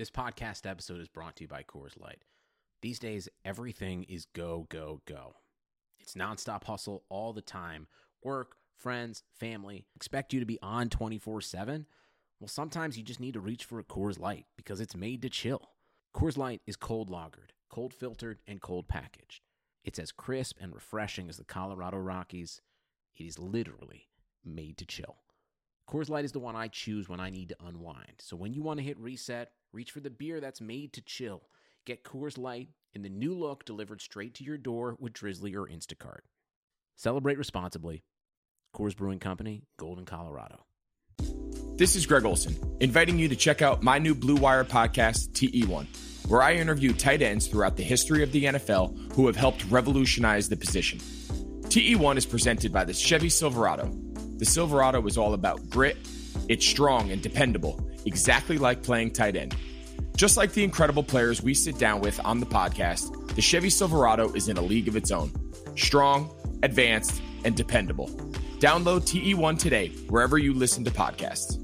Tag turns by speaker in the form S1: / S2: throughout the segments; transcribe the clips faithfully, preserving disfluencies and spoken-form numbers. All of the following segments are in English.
S1: This podcast episode is brought to you by Coors Light. These days, everything is go, go, go. It's nonstop hustle all the time. Work, friends, family expect you to be on twenty-four seven. Well, sometimes you just need to reach for a Coors Light because it's made to chill. Coors Light is cold lagered, cold filtered, and cold packaged. It's as crisp and refreshing as the Colorado Rockies. It is literally made to chill. Coors Light is the one I choose when I need to unwind. So when you want to hit reset, reach for the beer that's made to chill. Get Coors Light in the new look delivered straight to your door with Drizzly or Instacart. Celebrate responsibly. Coors Brewing Company, Golden, Colorado.
S2: This is Greg Olson, inviting you to check out my new Blue Wire podcast, T E one, where I interview tight ends throughout the history of the N F L who have helped revolutionize the position. T E one is presented by the Chevy Silverado. The Silverado is all about grit. It's strong and dependable, exactly like playing tight end. Just like the incredible players we sit down with on the podcast, the Chevy Silverado is in a league of its own. Strong, advanced, and dependable. Download T E one today, wherever you listen to podcasts.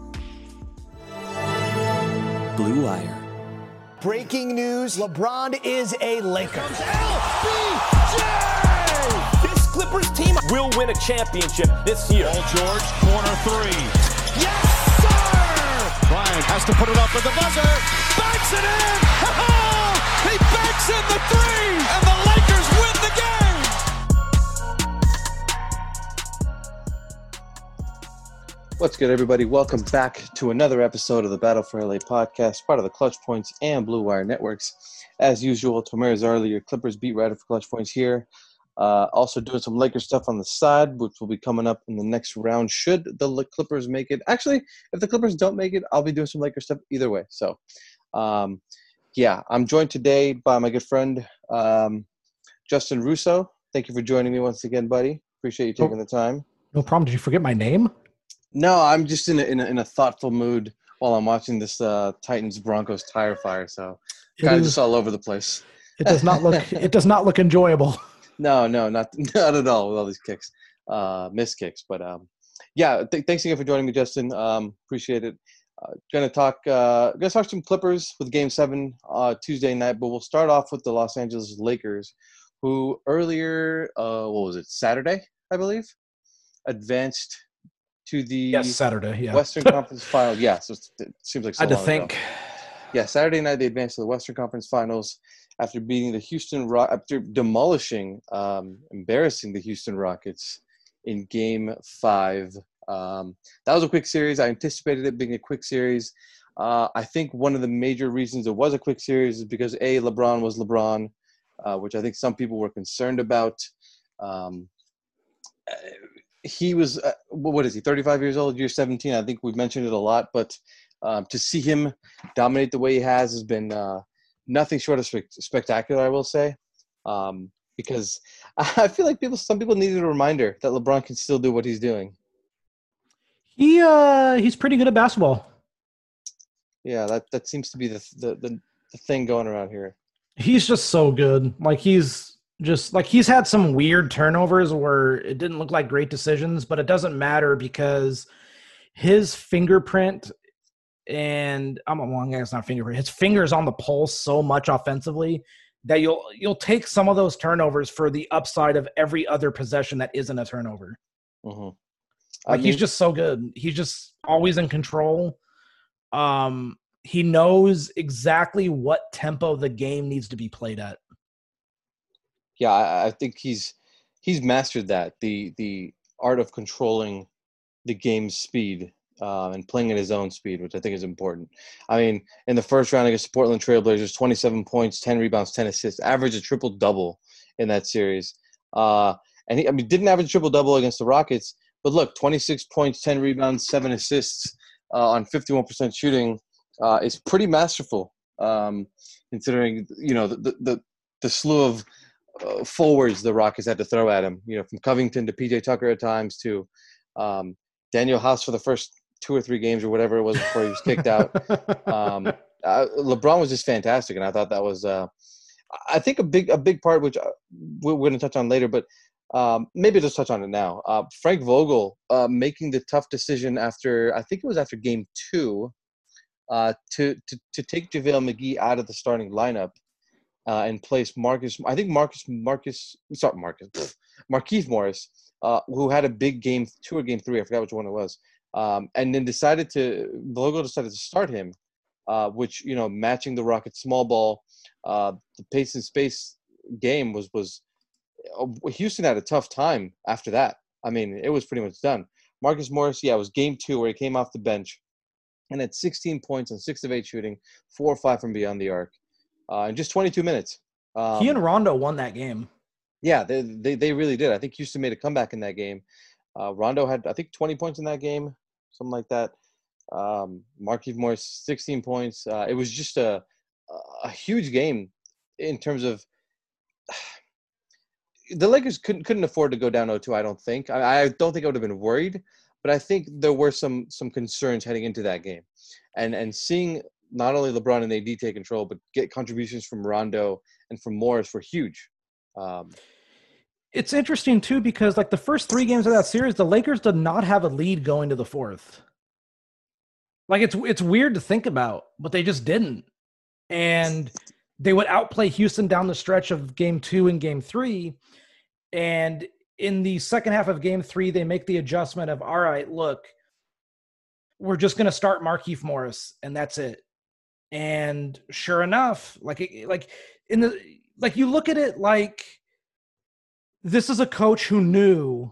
S3: Blue Wire.
S4: Breaking news, LeBron is a Laker.
S5: Here comes L B J!
S4: This Clippers team will win a championship this year.
S5: Paul George, corner three.
S4: Yes, sir!
S5: Bryant has to put it up with the buzzer. Banks it in! He banks in the three! And the Lakers win the game!
S6: What's good, everybody? Welcome back to another episode of the Battle for L A podcast, part of the Clutch Points and Blue Wire Networks. As usual, Tomer Zarli, your Clippers beat writer for Clutch Points here. Uh, also doing some Lakers stuff on the side, which will be coming up in the next round should the Clippers make it. Actually, if the Clippers don't make it, I'll be doing some Lakers stuff either way. So, um, yeah, I'm joined today by my good friend, um, Justin Russo. Thank you for joining me once again, buddy. Appreciate you taking the time.
S7: No problem. Did you forget my name?
S6: No, I'm just in a, in a, in a thoughtful mood while I'm watching this uh, Titans-Broncos tire fire. So, kind of just all over the place.
S7: It does not look. It does not look enjoyable.
S6: No, no, not not at all with all these kicks, uh, missed kicks. But, um, yeah, th- thanks again for joining me, Justin. Um, appreciate it. Uh, going to talk uh, gonna talk some Clippers with Game seven uh, Tuesday night, but we'll start off with the Los Angeles Lakers, who earlier, uh, what was it, Saturday, I believe, advanced to the
S7: yes, Saturday, yeah.
S6: Western Conference Final. Yeah, so it seems like so
S7: I had to
S6: long
S7: think.
S6: ago. Yeah, Saturday night they advanced to the Western Conference Finals after beating the Houston Rock, after demolishing, um, embarrassing the Houston Rockets in Game Five. Um, that was a quick series. I anticipated it being a quick series. Uh, I think one of the major reasons it was a quick series is because A, LeBron was LeBron, uh, which I think some people were concerned about. Um, he was, uh, what is he, thirty-five years old, year seventeen? I think we've mentioned it a lot, but um, to see him dominate the way he has has been uh, nothing short of spe- spectacular, I will say, um, because I feel like people, some people needed a reminder that LeBron can still do what he's doing.
S7: He uh, he's pretty good at basketball.
S6: Yeah, that, that seems to be the, the the the thing going around here.
S7: He's just so good. Like he's just like he's had some weird turnovers where it didn't look like great decisions, but it doesn't matter because his fingerprint and I'm a long guy. It's not fingerprint. His fingers on the pulse so much offensively that you'll you'll take some of those turnovers for the upside of every other possession that isn't a turnover.
S6: Mm-hmm.
S7: Like
S6: I mean,
S7: he's just so good. He's just always in control. Um, he knows exactly what tempo the game needs to be played at.
S6: Yeah, I, I think he's he's mastered that the the art of controlling the game's speed uh, and playing at his own speed, which I think is important. I mean, in the first round against the Portland Trailblazers, twenty-seven points, ten rebounds, ten assists, averaged a triple double in that series. Uh, and he, I mean, didn't average a triple double against the Rockets. But look, twenty-six points, ten rebounds, seven assists uh, on fifty-one percent shooting uh, is pretty masterful, um, considering, you know, the the, the slew of uh, forwards the Rockets had to throw at him, you know, from Covington to P J Tucker at times to um, Daniel House for the first two or three games or whatever it was before he was kicked out. Um, uh, LeBron was just fantastic, and I thought that was uh, – I think a big a big part, which we're going to touch on later, but – Um, maybe just touch on it now. Uh, Frank Vogel uh, making the tough decision after, I think it was after game two, uh, to, to to take JaVale McGee out of the starting lineup uh, and place Marcus. I think Marcus Marcus sorry Marcus pff, Markieff Morris, uh, who had a big game two or game three. I forgot which one it was. Um, and then decided to the logo decided to start him, uh, which you know matching the Rockets' small ball, uh, the pace and space game was was uh, Houston had a tough time after that. I mean, it was pretty much done. Marcus Morris, yeah, it was game two where he came off the bench and had sixteen points on six of eight shooting, four or five from beyond the arc, uh, in just twenty-two minutes. Um,
S7: he and Rondo won that game.
S6: Yeah, they, they they really did. I think Houston made a comeback in that game. Uh, Rondo had, I think, twenty points in that game. Something like that. Um, Markieff Morris, sixteen points. Uh, it was just a a huge game in terms of the Lakers couldn't couldn't afford to go down oh two. I don't think. I, I don't think I would have been worried, but I think there were some some concerns heading into that game, and and seeing not only LeBron and A D take control, but get contributions from Rondo and from Morris were huge. Um,
S7: It's interesting, too, because like the first three games of that series, the Lakers did not have a lead going to the fourth. Like it's it's weird to think about, but they just didn't. And they would outplay Houston down the stretch of game two and game three. And in the second half of game three, they make the adjustment of, all right, look, we're just going to start Markieff Morris, and that's it. And sure enough, like like in the like you look at it like this is a coach who knew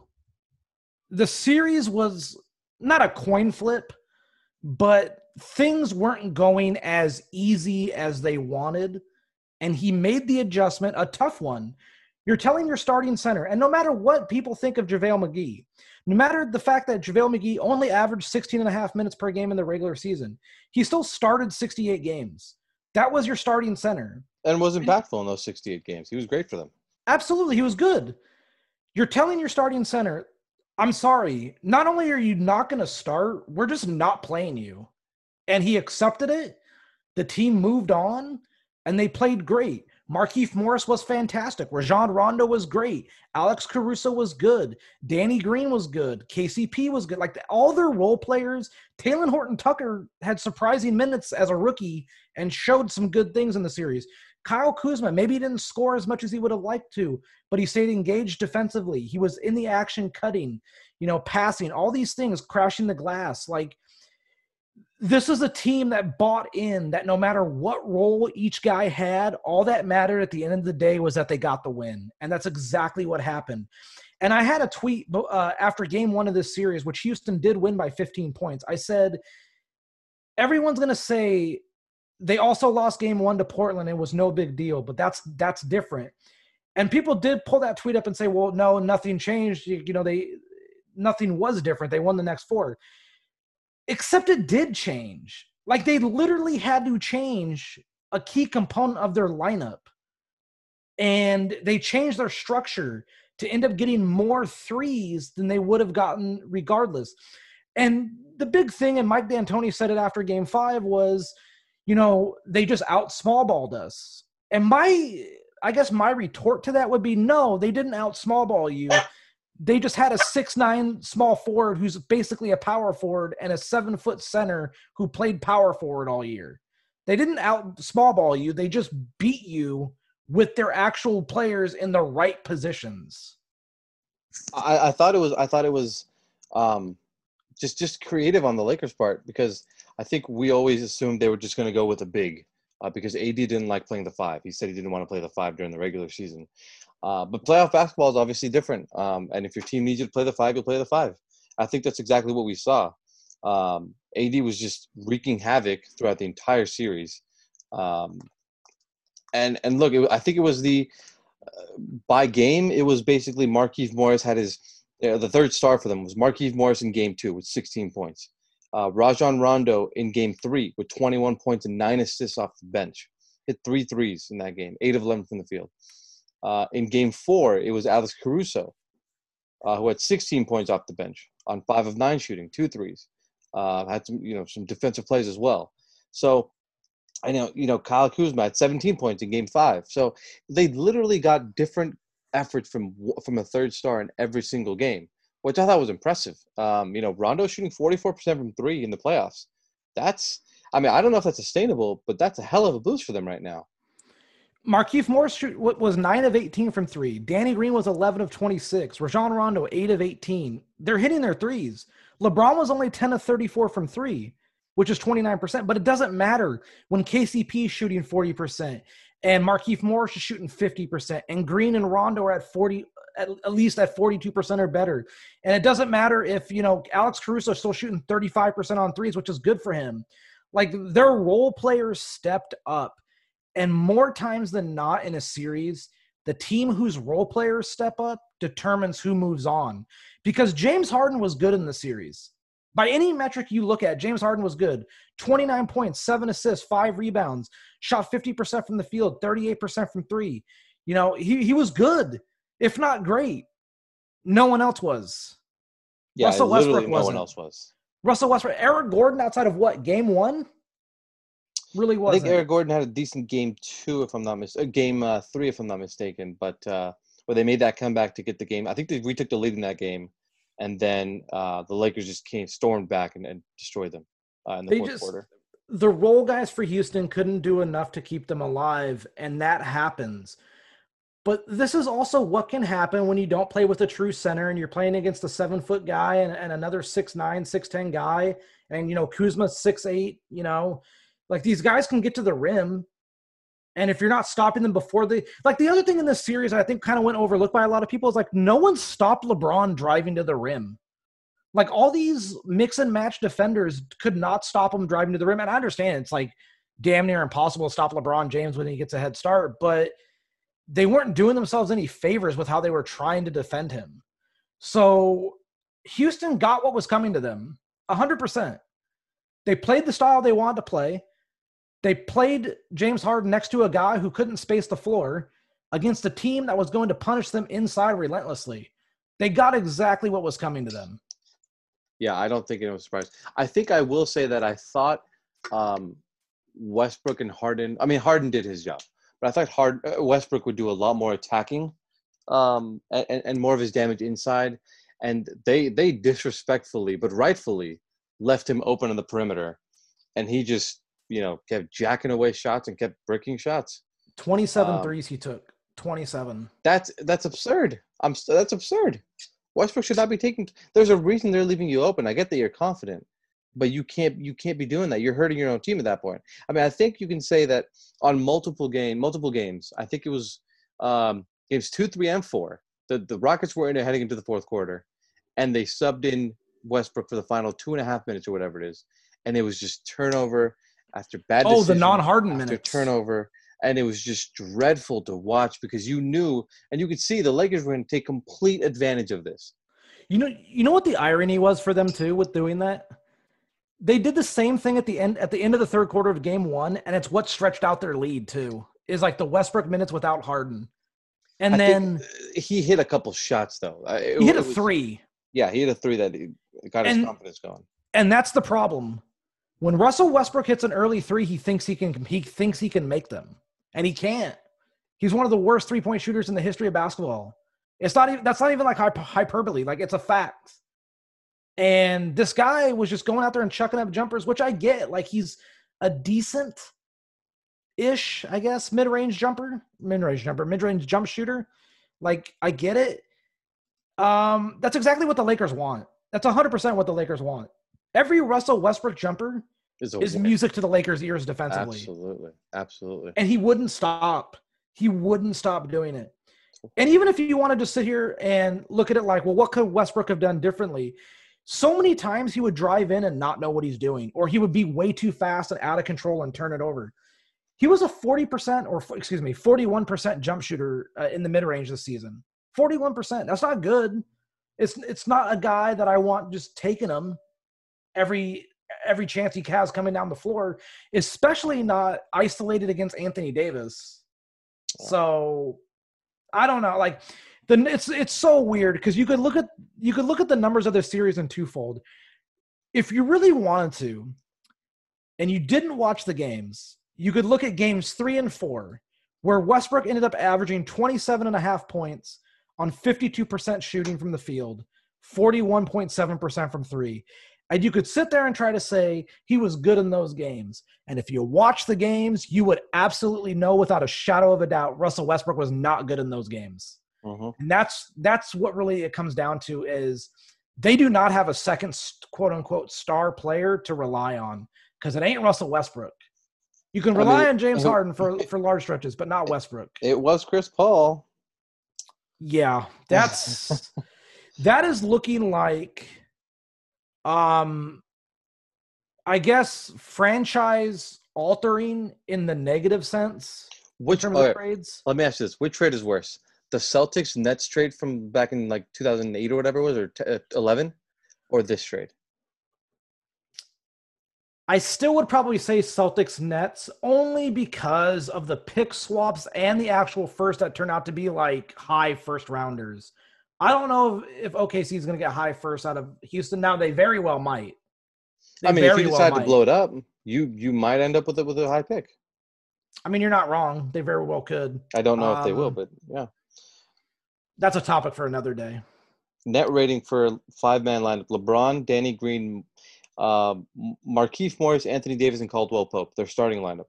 S7: the series was not a coin flip, but things weren't going as easy as they wanted. And he made the adjustment, a tough one. You're telling your starting center, and no matter what people think of JaVale McGee, no matter the fact that JaVale McGee only averaged sixteen and a half minutes per game in the regular season, he still started sixty-eight games. That was your starting center.
S6: And was impactful in those sixty-eight games. He was great for them.
S7: Absolutely, he was good. You're telling your starting center, I'm sorry, not only are you not going to start, we're just not playing you. And he accepted it. The team moved on, and they played great. Markieff Morris was fantastic. Rajon Rondo was great. Alex Caruso was good. Danny Green was good. K C P was good. Like the, all their role players, Talen Horton-Tucker had surprising minutes as a rookie and showed some good things in the series. Kyle Kuzma, maybe he didn't score as much as he would have liked to, but he stayed engaged defensively. He was in the action cutting, you know, passing, all these things, crashing the glass. Like, this is a team that bought in that no matter what role each guy had, all that mattered at the end of the day was that they got the win. And that's exactly what happened. And I had a tweet uh, after game one of this series, which Houston did win by fifteen points. I said, everyone's going to say they also lost game one to Portland. It was no big deal, but that's that's different. And people did pull that tweet up and say, well, no, nothing changed. You, you know, they nothing was different. They won the next four. Except it did change. Like they literally had to change a key component of their lineup. And they changed their structure to end up getting more threes than they would have gotten regardless. And the big thing, and Mike D'Antoni said it after game five, was, you know, they just out small balled us. And my, I guess my retort to that would be, no, they didn't out small ball you. They just had a six nine small forward who's basically a power forward and a seven-foot center who played power forward all year. They didn't out small ball you. They just beat you with their actual players in the right positions.
S6: I, I thought it was I thought it was um, just just creative on the Lakers' part, because I think we always assumed they were just going to go with a big uh, because A D didn't like playing the five. He said he didn't want to play the five during the regular season. Uh, but playoff basketball is obviously different. Um, and if your team needs you to play the five, you'll play the five. I think that's exactly what we saw. Um, A D was just wreaking havoc throughout the entire series. Um, and, and look, it, I think it was the uh, – by game, it was basically Markieff Morris had his uh, – the third star for them was Markieff Morris in game two with sixteen points. Uh, Rajon Rondo in game three with twenty-one points and nine assists off the bench. Hit three threes in that game, eight of eleven from the field. Uh, in game four, it was Alex Caruso, uh, who had sixteen points off the bench on five of nine shooting, two threes. Uh, had some, you know, some defensive plays as well. So, I know, you know, Kyle Kuzma had seventeen points in game five. So they literally got different efforts from from a third star in every single game, which I thought was impressive. Um, you know, Rondo shooting forty-four percent from three in the playoffs. That's, I mean, I don't know if that's sustainable, but that's a hell of a boost for them right now.
S7: Markieff Morris shoot, was nine of eighteen from three. Danny Green was eleven of twenty-six. Rajon Rondo, eight of eighteen. They're hitting their threes. LeBron was only ten of thirty-four from three, which is twenty-nine percent. But it doesn't matter when K C P is shooting forty percent and Markieff Morris is shooting fifty percent and Green and Rondo are at forty, at, at least at forty-two percent or better. And it doesn't matter if, you know, Alex Caruso is still shooting thirty-five percent on threes, which is good for him. Like, their role players stepped up. And more times than not in a series, the team whose role players step up determines who moves on. Because James Harden was good in the series. By any metric you look at, James Harden was good. twenty-nine points, seven assists, five rebounds, shot fifty percent from the field, thirty-eight percent from three. You know, he, he was good, if not great. No one else was.
S6: Yeah,
S7: Russell Westbrook
S6: no
S7: wasn't.
S6: one else was.
S7: Russell Westbrook, Eric Gordon outside of what, game one? Really
S6: I
S7: wasn't.
S6: think Eric Gordon had a decent game two, if I'm not mistaken. Game uh, three, if I'm not mistaken. But uh, where they made that comeback to get the game. I think they retook the lead in that game, and then uh, the Lakers just came stormed back and, and destroyed them uh, in the
S7: They
S6: fourth
S7: just,
S6: quarter.
S7: The role guys for Houston couldn't do enough to keep them alive, and that happens. But this is also what can happen when you don't play with a true center and you're playing against a seven-foot guy and, and another six nine, six ten guy, and, you know, Kuzma's six eight, you know. Like, these guys can get to the rim, and if you're not stopping them before they – like, the other thing in this series I think kind of went overlooked by a lot of people is, like, no one stopped LeBron driving to the rim. Like, all these mix-and-match defenders could not stop him driving to the rim. And I understand it's, like, damn near impossible to stop LeBron James when he gets a head start, but they weren't doing themselves any favors with how they were trying to defend him. So Houston got what was coming to them, one hundred percent. They played the style they wanted to play. They played James Harden next to a guy who couldn't space the floor against a team that was going to punish them inside relentlessly. They got exactly what was coming to them.
S6: Yeah, I don't think it was a surprise. I think I will say that I thought um, Westbrook and Harden – I mean, Harden did his job. But I thought Hard, uh, Westbrook would do a lot more attacking um, and, and more of his damage inside. And they they disrespectfully, but rightfully, left him open on the perimeter. And he just – you know, kept jacking away shots and kept breaking shots.
S7: twenty-seven
S6: um,
S7: threes he took. twenty-seven.
S6: That's that's absurd. I'm that's absurd. Westbrook should not be taking. There's a reason they're leaving you open. I get that you're confident, but you can't you can't be doing that. You're hurting your own team at that point. I mean, I think you can say that on multiple game multiple games. I think it was um, games two, three, and four. The the Rockets were in it heading into the fourth quarter, and they subbed in Westbrook for the final two and a half minutes or whatever it is, and it was just turnover after bad
S7: Oh,
S6: decision,
S7: the non-Harden
S6: after
S7: minutes.
S6: turnover, and it was just dreadful to watch because you knew and you could see the Lakers were going to take complete advantage of this.
S7: You know, you know what the irony was for them too with doing that? They did the same thing at the end at the end of the third quarter of game one, and it's what stretched out their lead too. Is like the Westbrook minutes without Harden, and
S6: I
S7: then
S6: think he hit a couple shots though. It,
S7: he hit a
S6: it was,
S7: three.
S6: Yeah, he hit a three that got his
S7: And-
S6: confidence going.
S7: And that's the problem. When Russell Westbrook hits an early three, he thinks he can he thinks he can make them, and he can't. He's one of the worst three-point shooters in the history of basketball. It's not even that's not even like hyper, hyperbole. Like, it's a fact. And this guy was just going out there and chucking up jumpers, which I get. Like, he's a decent-ish, I guess, mid-range jumper, mid-range jumper, mid-range jump shooter. Like, I get it. Um, that's exactly what the Lakers want. That's one hundred percent what the Lakers want. Every Russell Westbrook jumper
S6: Is, a
S7: is
S6: win.
S7: music to the Lakers' ears defensively.
S6: Absolutely, absolutely.
S7: And he wouldn't stop. He wouldn't stop doing it. And even if you wanted to sit here and look at it like, well, what could Westbrook have done differently? So many times he would drive in and not know what he's doing, or he would be way too fast and out of control and turn it over. He was a forty percent or, excuse me, forty-one percent jump shooter uh, in the mid-range this season. forty-one percent. That's not good. It's it's not a guy that I want just taking him every every chance he has coming down the floor, especially not isolated against Anthony Davis. So I don't know. Like, the it's it's so weird because you could look at you could look at the numbers of this series in twofold. If you really wanted to, and you didn't watch the games, you could look at games three and four, where Westbrook ended up averaging twenty-seven and a half points on fifty-two percent shooting from the field, forty-one point seven percent from three. And you could sit there and try to say he was good in those games. And if you watch the games, you would absolutely know without a shadow of a doubt Russell Westbrook was not good in those games.
S6: Mm-hmm.
S7: And that's that's what really it comes down to is they do not have a second quote-unquote star player to rely on because it ain't Russell Westbrook. You can rely I mean, on James Harden for, for large stretches, but not Westbrook.
S6: It was Chris Paul.
S7: Yeah, that's that is looking like um I guess franchise altering in the negative sense.
S6: Which
S7: in terms
S6: right,
S7: of trades?
S6: Let me ask you this. Which trade is worse? The Celtics Nets trade from back in like two thousand eight or whatever it was, or t- uh, eleven, or this trade?
S7: I still would probably say Celtics Nets only because of the pick swaps and the actual first that turned out to be like high first rounders. I don't know if, if O K C is going to get high first out of Houston. Now they very well might. They
S6: I mean, if you decide
S7: well
S6: to blow it up, you you might end up with it with a high pick.
S7: I mean, you're not wrong. They very well could.
S6: I don't know
S7: um,
S6: if they will, but yeah.
S7: That's a topic for another day.
S6: Net rating for five-man lineup: LeBron, Danny Green, uh, Markieff Morris, Anthony Davis, and Caldwell Pope. Their starting lineup.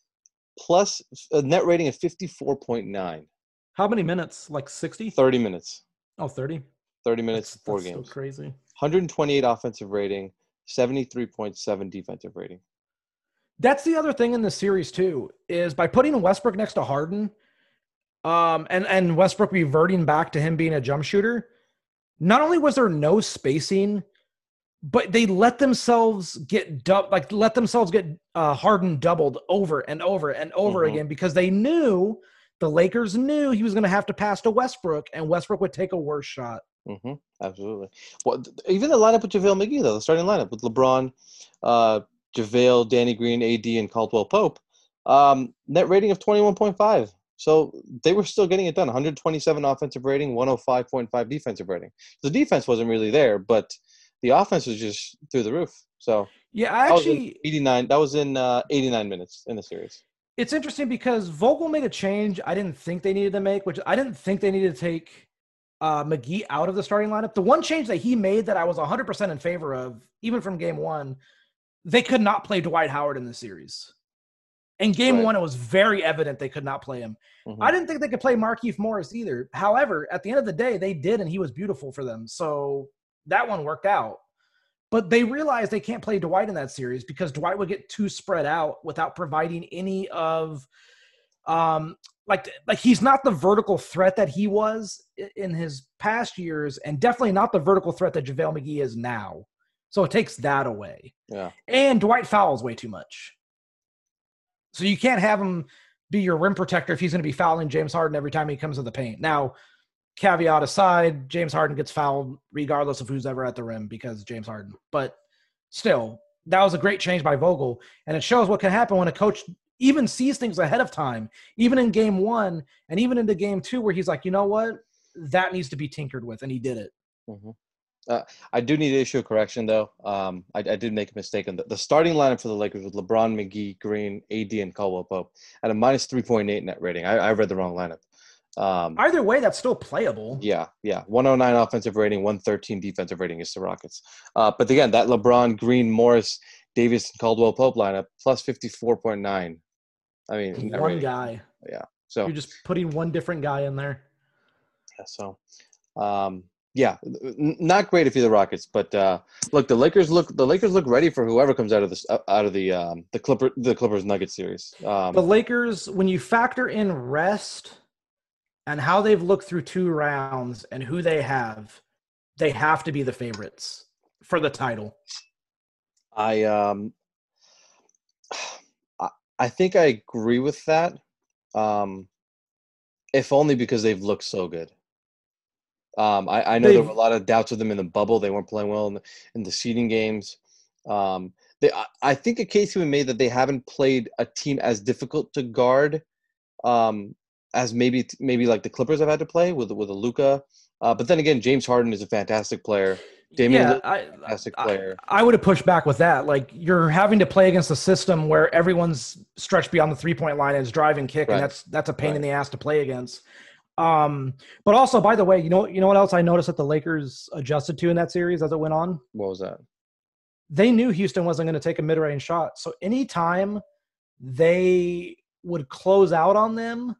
S6: Plus a net rating of fifty-four point nine.
S7: How many minutes? Like sixty?
S6: thirty minutes.
S7: Oh, thirty?
S6: thirty minutes,
S7: that's,
S6: four
S7: that's
S6: games.
S7: So crazy.
S6: one hundred twenty-eight offensive rating, seventy-three point seven defensive rating.
S7: That's the other thing in this series, too, is by putting Westbrook next to Harden um, and, and Westbrook reverting back to him being a jump shooter, not only was there no spacing, but they let themselves get du- like let themselves get uh, Harden doubled over and over and over
S6: mm-hmm.
S7: again because they knew the Lakers knew he was going to have to pass to Westbrook and Westbrook would take a worse shot.
S6: Mm-hmm. Absolutely. Well, even the lineup with JaVale McGee, though, the starting lineup with LeBron, uh, JaVale, Danny Green, A D, and Caldwell Pope, um, net rating of twenty-one point five. So they were still getting it done. one hundred twenty-seven offensive rating, one oh five point five defensive rating. The defense wasn't really there, but the offense was just through the roof. So
S7: yeah, I actually
S6: eighty-nine. That was in uh, eighty-nine minutes in the series.
S7: It's interesting because Vogel made a change I didn't think they needed to make, which I didn't think they needed to take uh, McGee out of the starting lineup. The one change that he made that I was one hundred percent in favor of, even from game one, they could not play Dwight Howard in the series. In game
S6: right.
S7: one, it was very evident they could not play him. Mm-hmm. I didn't think they could play Markieff Morris either. However, at the end of the day, they did, and he was beautiful for them. So that one worked out. But they realized they can't play Dwight in that series because Dwight would get too spread out without providing any of um, – like, like he's not the vertical threat that he was in his past years and definitely not the vertical threat that JaVale McGee is now. So it takes that away.
S6: Yeah.
S7: And Dwight fouls way too much. So you can't have him be your rim protector if he's going to be fouling James Harden every time he comes to the paint. Now, caveat aside, James Harden gets fouled regardless of who's ever at the rim because James Harden. But still, that was a great change by Vogel. And it shows what can happen when a coach even sees things ahead of time, even in game one and even into game two where he's like, you know what? That needs to be tinkered with. And he did it.
S6: Mm-hmm. Uh, I do need to issue a correction, though. Um, I, I did make a mistake. On the, the starting lineup for the Lakers with LeBron, McGee, Green, A D, and Caldwell Pope at a minus three point eight net rating. I, I read the wrong lineup. Um,
S7: Either way, that's still playable.
S6: Yeah, yeah. one oh nine offensive rating, one thirteen defensive rating is the Rockets. Uh, but again, that LeBron, Green, Morris, Davis, and Caldwell Pope lineup plus fifty-four point nine. I mean,
S7: one rating. Guy.
S6: Yeah. So
S7: you're just putting one different guy in there.
S6: Yeah. So, um, yeah, n- not great if you're the Rockets, but uh, look, the Lakers look the Lakers look ready for whoever comes out of this out of the um, the Clipper the Clippers Nuggets series. Um,
S7: the Lakers, when you factor in rest and how they've looked through two rounds and who they have, they have to be the favorites for the title.
S6: I um, I, I think I agree with that, um, if only because they've looked so good. Um, I, I know
S7: They've,
S6: there were a lot of doubts with them in the bubble. They weren't playing well in the, in the seeding games. Um, they, I, I think a case can be made that they haven't played a team as difficult to guard um, as maybe maybe like the Clippers have had to play with with a Luka. Uh, but then again, James Harden is a fantastic player. Damian
S7: yeah,
S6: Lillard is a fantastic
S7: I,
S6: player.
S7: I, I would have pushed back with that. Like, you're having to play against a system where everyone's stretched beyond the three-point line and is drive and kick,
S6: Right.
S7: and that's that's a pain
S6: Right.
S7: in the ass to play against. Um, but also, by the way, you know, you know what else I noticed that the Lakers adjusted to in that series as it went on?
S6: What was that?
S7: they knew Houston wasn't going to take a mid-range shot. So anytime they would close out on them,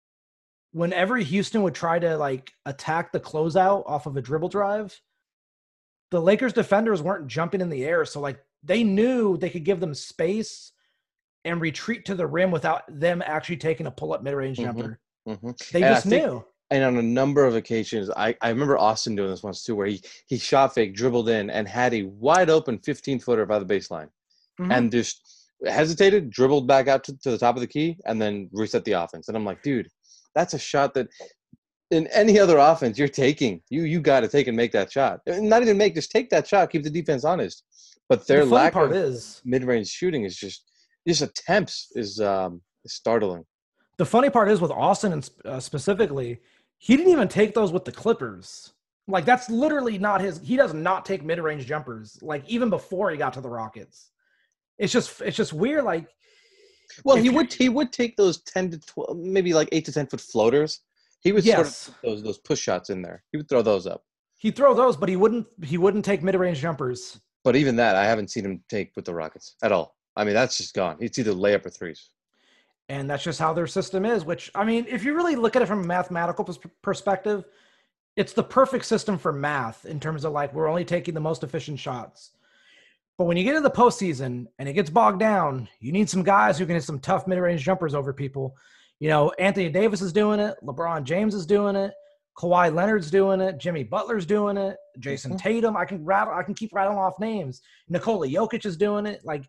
S7: whenever Houston would try to like attack the closeout off of a dribble drive, the Lakers defenders weren't jumping in the air. So like they knew they could give them space and retreat to the rim without them actually taking a pull-up mid-range
S6: Mm-hmm.
S7: jumper.
S6: Mm-hmm.
S7: They
S6: And I
S7: just
S6: think-
S7: knew.
S6: And on a number of occasions, I, I remember Austin doing this once too, where he he shot fake, dribbled in, and had a wide open fifteen footer by the baseline,
S7: Mhm.
S6: and just hesitated, dribbled back out to, to the top of the key, and then reset the offense. And I'm like, dude, that's a shot that in any other offense you're taking. You you got to take and make that shot. Not even make, just take that shot, keep the defense honest. But their
S7: the funny
S6: lack
S7: part
S6: of
S7: is
S6: mid-range shooting is just just attempts is um is startling.
S7: the funny part is with Austin and uh, specifically, he didn't even take those with the Clippers. Like that's literally not his. He does not take mid-range jumpers. Like even before he got to the Rockets, it's just it's just weird. Like
S6: Well,
S7: if
S6: he
S7: you-
S6: would he would take those ten to twelve, maybe like eight to ten foot floaters. He would
S7: Yes.
S6: sort of put those those push shots in there. He would throw those up.
S7: he'd throw those, but he wouldn't. He wouldn't take mid-range jumpers.
S6: But even that, I haven't seen him take with the Rockets at all. I mean, that's just gone. It's either layup or threes.
S7: And that's just how their system is, which, I mean, if you really look at it from a mathematical pers- perspective, it's the perfect system for math in terms of like, we're only taking the most efficient shots. But when you get into the postseason and it gets bogged down, you need some guys who can hit some tough mid-range jumpers over people. You know, Anthony Davis is doing it. LeBron James is doing it. Kawhi Leonard's doing it. Jimmy Butler's doing it. Jason
S6: Mhm.
S7: Tatum. I can rattle, I can keep rattling off names. Nikola Jokic is doing it. Like,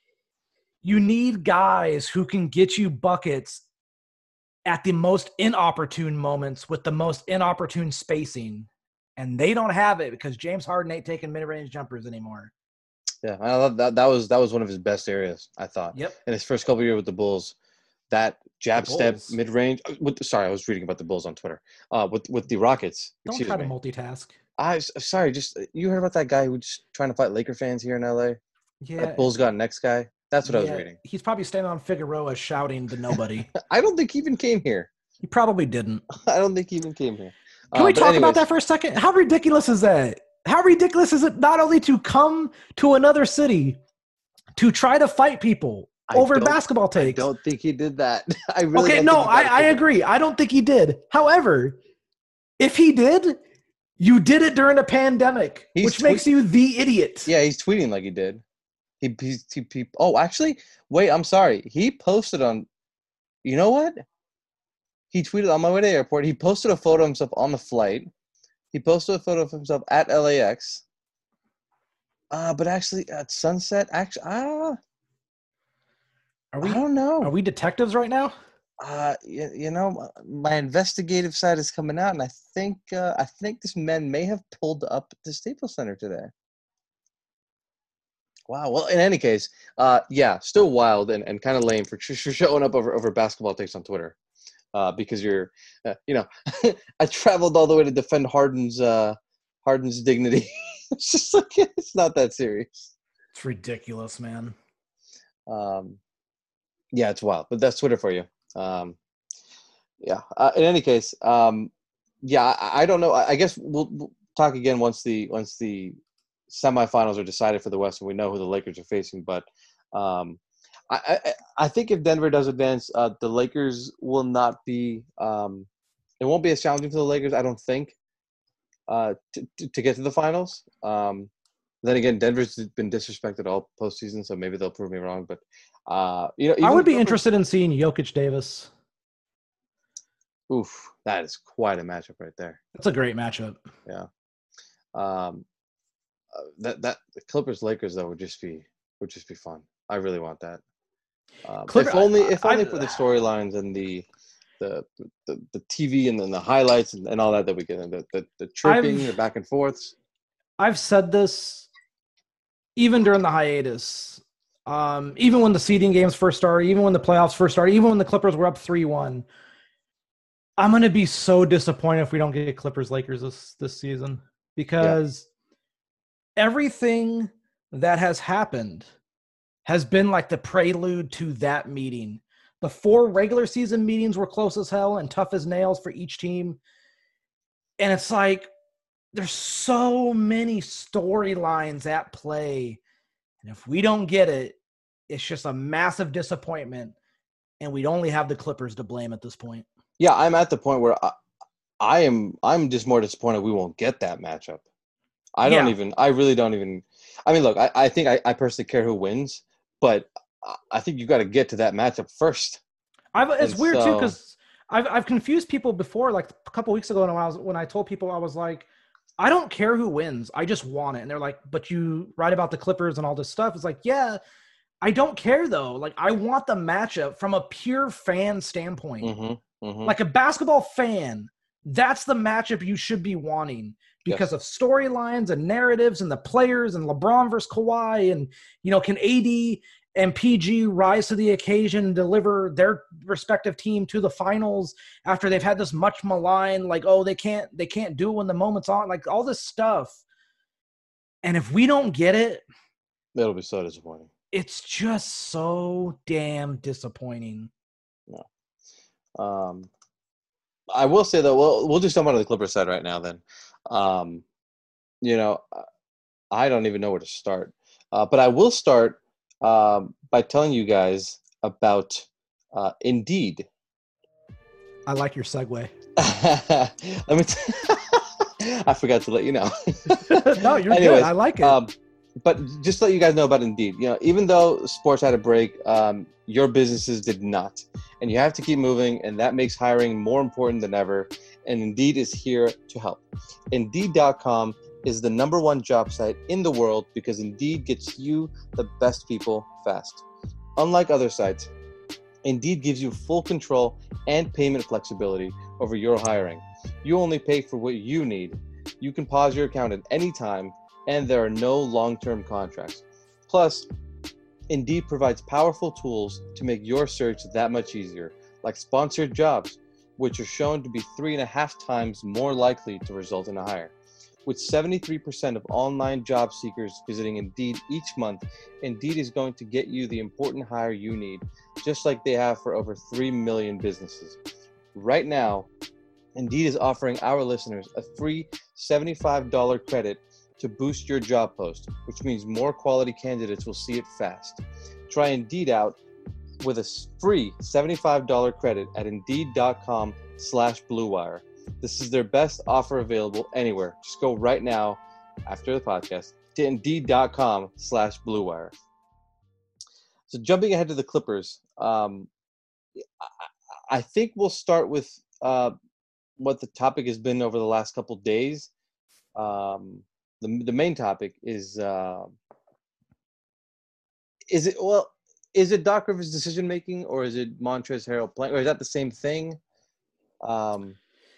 S7: you need guys who can get you buckets at the most inopportune moments with the most inopportune spacing. And they don't have it because James Harden ain't taking mid-range jumpers anymore.
S6: Yeah, I love that. That was that was one of his best areas, I thought.
S7: Yep.
S6: In his first couple of years with the Bulls, that jab
S7: The
S6: step
S7: Bulls?
S6: mid range. With sorry, I was reading about the Bulls on Twitter. Uh, with with the Rockets.
S7: Don't
S6: excuse
S7: try
S6: me.
S7: to multitask.
S6: I s- sorry, just you heard about that guy who was just trying to fight Laker fans here in L A.
S7: Yeah.
S6: That Bulls got next guy. That's what I was
S7: yeah,
S6: reading.
S7: He's probably standing on Figueroa shouting to nobody.
S6: I don't think he even came here.
S7: He probably didn't.
S6: I don't think he even came here.
S7: Can
S6: Uh,
S7: we
S6: but
S7: talk
S6: anyways,
S7: about that for a second? How ridiculous is that? How ridiculous is it not only to come to another city to try to fight people
S6: I
S7: over
S6: don't-
S7: basketball
S6: I
S7: takes?
S6: don't think he did that. I really
S7: Okay,
S6: don't
S7: no,
S6: think he
S7: I,
S6: got
S7: I
S6: it.
S7: agree. I don't think he did. However, if he did, you did it during a pandemic,
S6: He's
S7: which
S6: tweet-
S7: makes you the idiot.
S6: Yeah, he's tweeting like he did. He, he, he, he oh, actually, wait, I'm sorry. He posted on, you know what? He tweeted on my way to the airport. He posted a photo of himself on the flight. He posted a photo of himself at L A X. Uh, but actually, at sunset, actually, uh,
S7: Are we
S6: I don't know.
S7: are we detectives right now?
S6: Uh, you, you know, my investigative side is coming out, and I think uh, I think this man may have pulled up at the Staples Center today. Wow. Well, in any case, uh, yeah, still wild and, and kind of lame for, for showing up over, over basketball takes on Twitter, uh, because you're, uh, you know, I traveled all the way to defend Harden's uh, Harden's dignity. It's just like it's not that serious.
S7: It's ridiculous, man.
S6: Um, yeah, it's wild, but that's Twitter for you. Um, yeah. Uh, in any case, um, yeah, I, I don't know. I, I guess we'll, we'll talk again once the once the semifinals are decided for the West and we know who the Lakers are facing. But um, I, I I think if Denver does advance, uh, the Lakers will not be. Um, it won't be as challenging for the Lakers, I don't think, uh, to, to to get to the finals. Um, then again, Denver's been disrespected all postseason, so maybe they'll prove me wrong. But uh, you know,
S7: I
S6: even
S7: would be
S6: Clippers-
S7: interested in seeing Jokic Davis.
S6: Oof, that is quite a matchup right there.
S7: That's a great matchup.
S6: Um, uh, that that the Clippers Lakers though would just be would just be fun. I really want that. Um,
S7: Clipper-
S6: if only if
S7: I-
S6: only
S7: I-
S6: for the storylines and the the, the the T V and then the highlights and, and all that that we get, and the the, the chirping,
S7: I've-
S6: the back and forths.
S7: I've said this even during the hiatus, um, even when the seeding games first started, even when the playoffs first started, even when the Clippers were up three one. I'm going to be so disappointed if we don't get Clippers Lakers this, this season because everything that has happened has been like the prelude to that meeting. The four regular season meetings were close as hell and tough as nails for each team. And it's like, there's so many storylines at play And if we don't get it, it's just a massive disappointment, and we'd only have the Clippers to blame at this point.
S6: Yeah, I'm at the point where I, I am I'm just more disappointed we won't get that matchup. I don't
S7: Yeah.
S6: even I really don't even I mean, look, I, I think I, I personally care who wins, but I think you got to get to that matchup first.
S7: I've, it's
S6: And
S7: weird too
S6: so-
S7: because I've I've confused people before. Like a couple weeks ago, when I was when I told people I was like, I don't care who wins, I just want it. And they're like, but you write about the Clippers and all this stuff. It's like, yeah, I don't care though. Like I want the matchup from a pure fan standpoint.
S6: Mm-hmm, mm-hmm.
S7: Like a basketball fan, that's the matchup you should be wanting because
S6: Yes.
S7: of storylines and narratives and the players and LeBron versus Kawhi and, you know, can A D and P G rise to the occasion and deliver their respective team to the finals after they've had this much malign, like, oh, they can't, they can't do it when the moment's on, like all this stuff. And if we don't get it,
S6: It'll be so disappointing.
S7: it's just so damn disappointing.
S6: Um, I will say though, we'll we'll do something on the Clippers side right now. Then, um, you know, I don't even know where to start, uh, but I will start um, by telling you guys about uh, Indeed.
S7: I like your segue.
S6: Let me. T- I forgot to let you know.
S7: No, you're
S6: Anyways,
S7: good. I like it.
S6: Um, but just to let you guys know about Indeed. You know, even though sports had a break, um, your businesses did not, and you have to keep moving, and that makes hiring more important than ever. And Indeed is here to help. Indeed dot com is the number one job site in the world because Indeed gets you the best people fast. Unlike other sites, Indeed gives you full control and payment flexibility over your hiring. You only pay for what you need. You can pause your account at any time, and there are no long-term contracts. Plus, Indeed provides powerful tools to make your search that much easier, like sponsored jobs, which are shown to be three and a half times more likely to result in a hire. With seventy-three percent of online job seekers visiting Indeed each month, Indeed is going to get you the important hire you need, just like they have for over three million businesses. Right now, Indeed is offering our listeners a free seventy-five dollars credit to boost your job post, which means more quality candidates will see it fast. Try Indeed out with a free seventy-five dollars credit at Indeed.com slash Blue Wire. This is their best offer available anywhere. Just go right now after the podcast to Indeed.com slash Blue Wire. So jumping ahead to the Clippers, um, I, I think we'll start with uh, what the topic has been over the last couple days. Um, the the main topic is uh, is it well is it Doc Rivers' decision making or is it Montrezl Harrell playing, or is that the same thing? Um,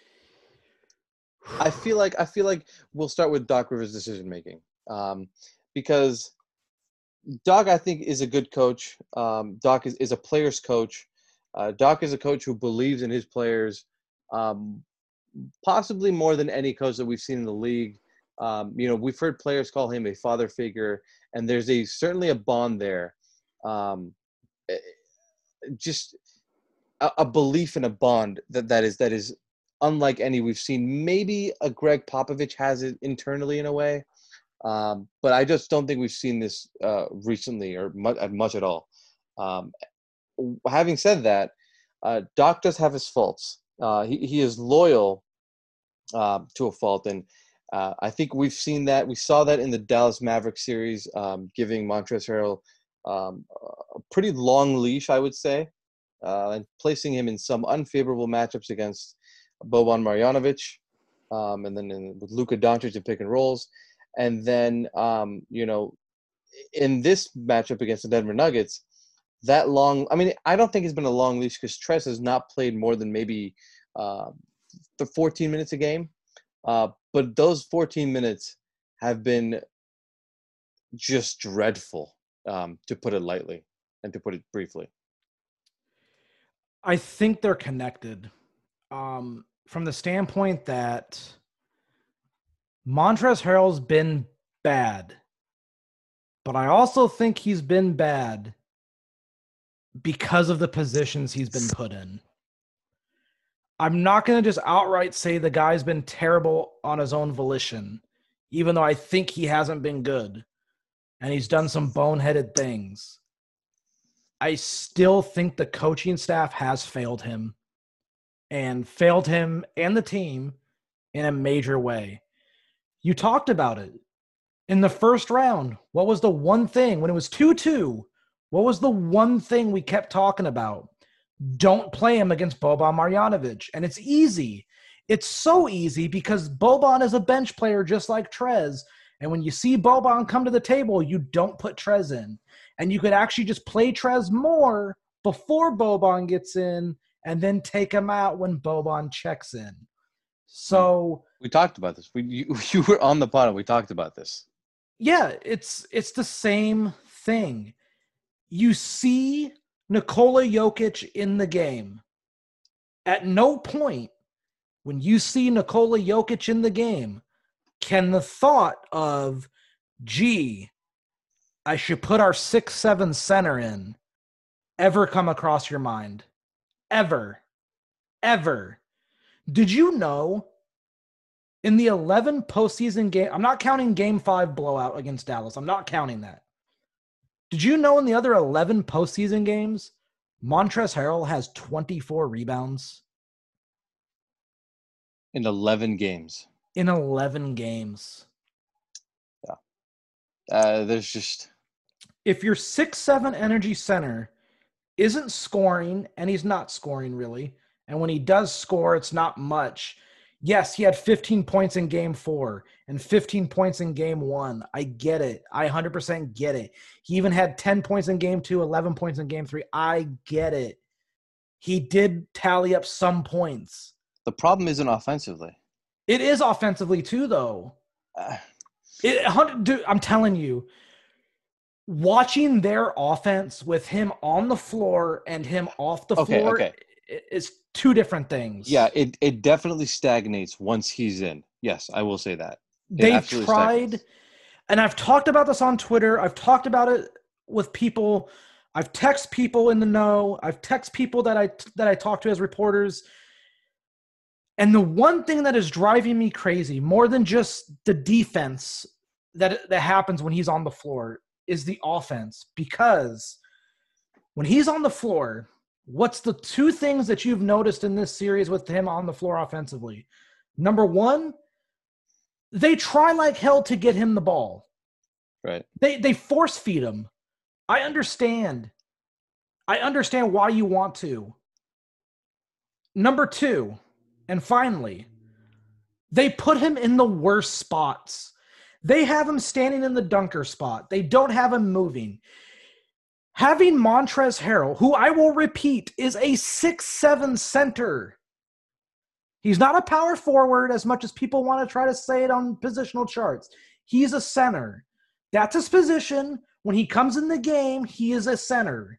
S6: I feel like I feel like we'll start with Doc Rivers' decision making um, because Doc, I think, is a good coach. Um, Doc is, is a player's coach. Uh, Doc is a coach who believes in his players, um, possibly more than any coach that we've seen in the league. Um, you know, we've heard players call him a father figure, and there's a certainly a bond there. Um, just a, a belief in a bond that, that is that is unlike any we've seen. Maybe a Greg Popovich has it internally in a way, um, but I just don't think we've seen this uh, recently or much, much at all. Um, having said that, uh, Doc does have his faults. Uh, he, he is loyal uh, to a fault, and uh, I think we've seen that. We saw that in the Dallas Mavericks series, um, giving Montrezl Harrell um, a pretty long leash, I would say, uh, and placing him in some unfavorable matchups against Boban Marjanovic, um, and then in, with Luka Doncic in pick and rolls. And then, um, you know, in this matchup against the Denver Nuggets, that long – I mean, I don't think it's been a long leash because Trez has not played more than maybe uh, the fourteen minutes a game. Uh, but those fourteen minutes have been just dreadful, um, to put it lightly and to put it briefly.
S7: I think they're connected um, from the standpoint that Montrezl Harrell's been bad, but I also think he's been bad because of the positions he's been put in. I'm not going to just outright say the guy's been terrible on his own volition, even though I think he hasn't been good. and he's done some boneheaded things. I still think the coaching staff has failed him and failed him and the team in a major way. You talked about it. In the first round, what was the one thing, when it was two two, what was the one thing we kept talking about? Don't play him against Boban Marjanovic. And it's easy. It's so easy because Boban is a bench player just like Trez. And when you see Boban come to the table, you don't put Trez in. And you could actually just play Trez more before Boban gets in and then take him out when Boban checks in. So
S6: we talked about this. We you, you were on the pod and we talked about this.
S7: Yeah, it's it's the same thing. You see Nikola Jokic in the game. At no point when you see Nikola Jokic in the game can the thought of, gee, I should put our six seven center in, ever come across your mind. Ever. Ever. Did you know in the eleven postseason game, I'm not counting game five blowout against Dallas. I'm not counting that. Did you know in the other eleven postseason games, Montrezl Harrell has twenty-four rebounds?
S6: In eleven games.
S7: In eleven games.
S6: Yeah. Uh, there's just...
S7: If your six seven energy center isn't scoring, and he's not scoring really, and when he does score, it's not much. Yes, he had fifteen points in game four and fifteen points in game one. I get it. I one hundred percent get it. He even had ten points in game two, eleven points in game three. I get it. He did tally up some points.
S6: The problem isn't offensively.
S7: It is offensively too, though.
S6: Uh,
S7: it, dude, I'm telling you, watching their offense with him on the floor and him off the
S6: okay,
S7: floor
S6: okay.
S7: is two different things.
S6: Yeah, it, it definitely stagnates once he's in. Yes, I will say that. It
S7: They've tried, stagnates. And I've talked about this on Twitter. I've talked about it with people. I've texted people in the know. I've texted people that I that I talk to as reporters. And the one thing that is driving me crazy, more than just the defense that that happens when he's on the floor, is the offense. Because when he's on the floor, what's the two things that you've noticed in this series with him on the floor offensively? Number one, they try like hell to get him the ball.
S6: Right.
S7: They they force feed him. I understand. I understand why you want to. Number two, and finally, they put him in the worst spots. They have him standing in the dunker spot. They don't have him moving. Having Montrezl Harrell, who I will repeat is a six seven center. He's not a power forward as much as people want to try to say it on positional charts. He's a center. That's his position. When he comes in the game, he is a center.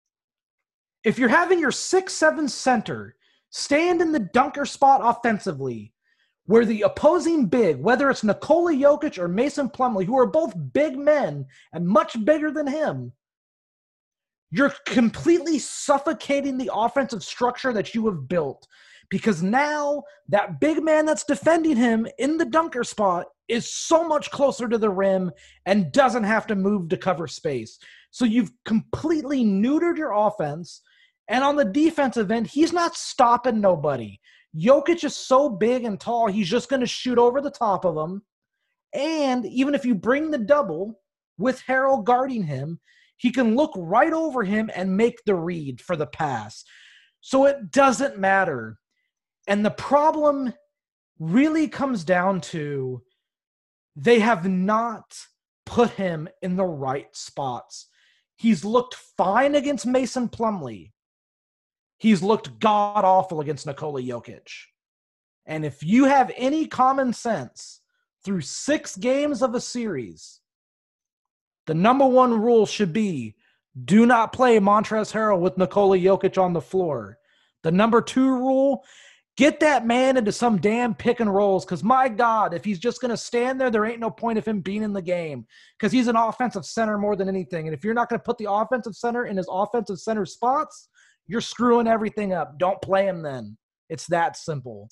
S7: If you're having your six seven center stand in the dunker spot offensively, where the opposing big, whether it's Nikola Jokic or Mason Plumlee, who are both big men and much bigger than him, you're completely suffocating the offensive structure that you have built, because now that big man that's defending him in the dunker spot is so much closer to the rim and doesn't have to move to cover space. So you've completely neutered your offense. And on the defensive end, he's not stopping nobody. Jokic is so big and tall, he's just going to shoot over the top of him. And even if you bring the double with Harrell guarding him, he can look right over him and make the read for the pass. So it doesn't matter. And the problem really comes down to they have not put him in the right spots. He's looked fine against Mason Plumlee. He's looked god-awful against Nikola Jokic. And if you have any common sense, through six games of a series, the number one rule should be do not play Montrezl Harrell with Nikola Jokic on the floor. The number two rule, get that man into some damn pick and rolls, because my God, if he's just going to stand there, there ain't no point of him being in the game, because he's an offensive center more than anything. And if you're not going to put the offensive center in his offensive center spots, you're screwing everything up. Don't play him then. It's that simple.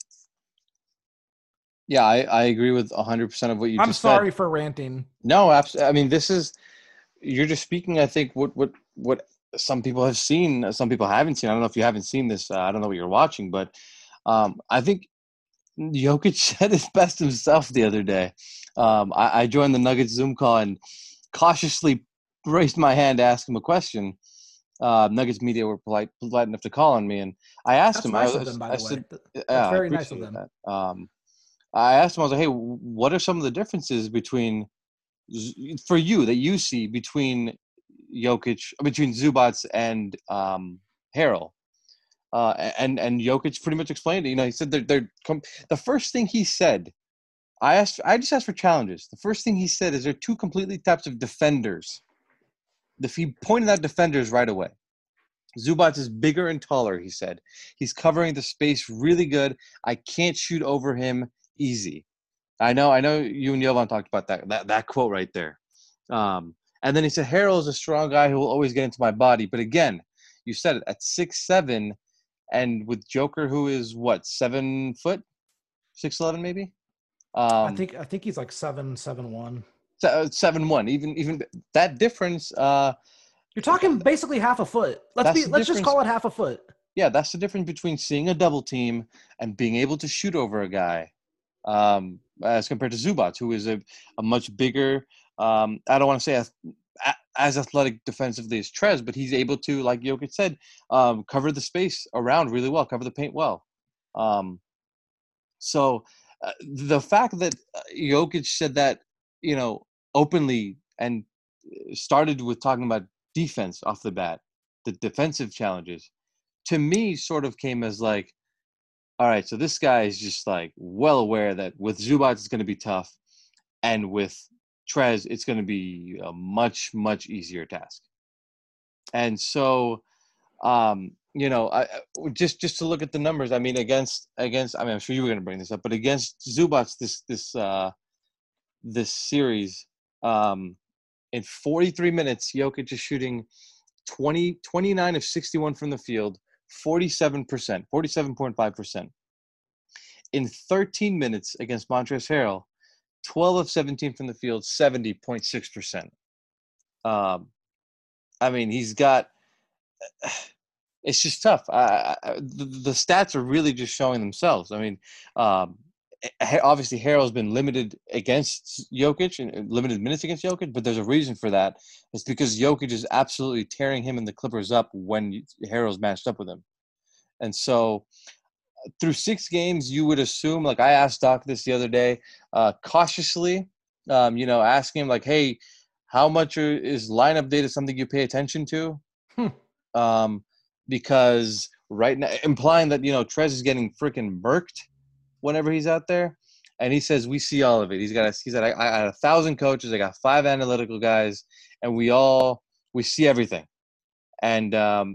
S6: Yeah, I, I agree with one hundred percent of what you
S7: I'm
S6: just
S7: sorry
S6: said.
S7: for ranting.
S6: No, absolutely. I mean, this is you're just speaking, I think, what what what some people have seen, some people haven't seen. I don't know if you haven't seen this. Uh, I don't know what you're watching, but um, I think Jokic said his best himself the other day. Um, I, I joined the Nuggets Zoom call and cautiously raised my hand to ask him a question. Uh, Nuggets media were polite, polite enough to call on me, and I asked
S7: That's
S6: him.
S7: nice
S6: I,
S7: of them, by
S6: I
S7: the
S6: said,
S7: way.
S6: yeah,
S7: That's
S6: I
S7: very nice of
S6: appreciate
S7: them.
S6: that. Um, I asked him. I was like, "Hey, what are some of the differences between for you that you see between Jokic, between Zubats and um, Harrell?" Uh, and and Jokic pretty much explained it. You know, he said they're, they're com- the first thing he said. I asked. I just asked for challenges. The first thing he said is there are two completely types of defenders. The, he pointed out defenders right away. Zubats is bigger and taller, he said. He's covering the space really good. I can't shoot over him easy. I know, I know you and Jovan talked about that, that, that quote right there. Um, and then he said, Harrell is a strong guy who will always get into my body. But again, you said it, at six seven, and with Joker, who is what, seven foot? six eleven maybe? Um,
S7: I think I think he's like seven, seven one.
S6: seven one. Even, even that difference uh, –
S7: You're talking basically half a foot. Let's
S6: That's
S7: be.
S6: the
S7: Let's just
S6: difference.
S7: call it half a foot.
S6: Yeah, that's the difference between seeing a double team and being able to shoot over a guy, um, as compared to Zubats, who is a, a much bigger. Um, I don't want to say as, as athletic defensively as Trez, but he's able to, like Jokic said, um, cover the space around really well, cover the paint well. Um, so uh, the fact that Jokic said that, you know, openly and started with talking about defense off the bat, the defensive challenges, to me sort of came as like, all right, so this guy is just like well aware that with Zubats it's going to be tough, and with Trez it's going to be a much, much easier task. And so, um, you know, I, just just to look at the numbers, I mean, against against, I mean, I'm sure you were going to bring this up, but against Zubats this this uh, this series, um, in forty-three minutes, Jokic is shooting twenty, twenty-nine of sixty-one from the field, forty-seven percent, forty-seven point five percent. In thirteen minutes against Montrezl Harrell, twelve of seventeen from the field, seventy point six percent. Um, I mean, he's got – it's just tough. I, I, the, the stats are really just showing themselves. I mean, um, obviously Harrell's been limited against Jokic and limited minutes against Jokic, but there's a reason for that. It's because Jokic is absolutely tearing him and the Clippers up when Harrell's matched up with him. And so through six games, you would assume, like I asked Doc this the other day, uh, cautiously, um, you know, asking him like, hey, how much are, is lineup data something you pay attention to?
S7: Hmm.
S6: Um, because right now, implying that, you know, Trez is getting freaking murked whenever he's out there. And he says, we see all of it. He's got, a, he said, I, I had a thousand coaches. I got five analytical guys, and we all, we see everything. And um,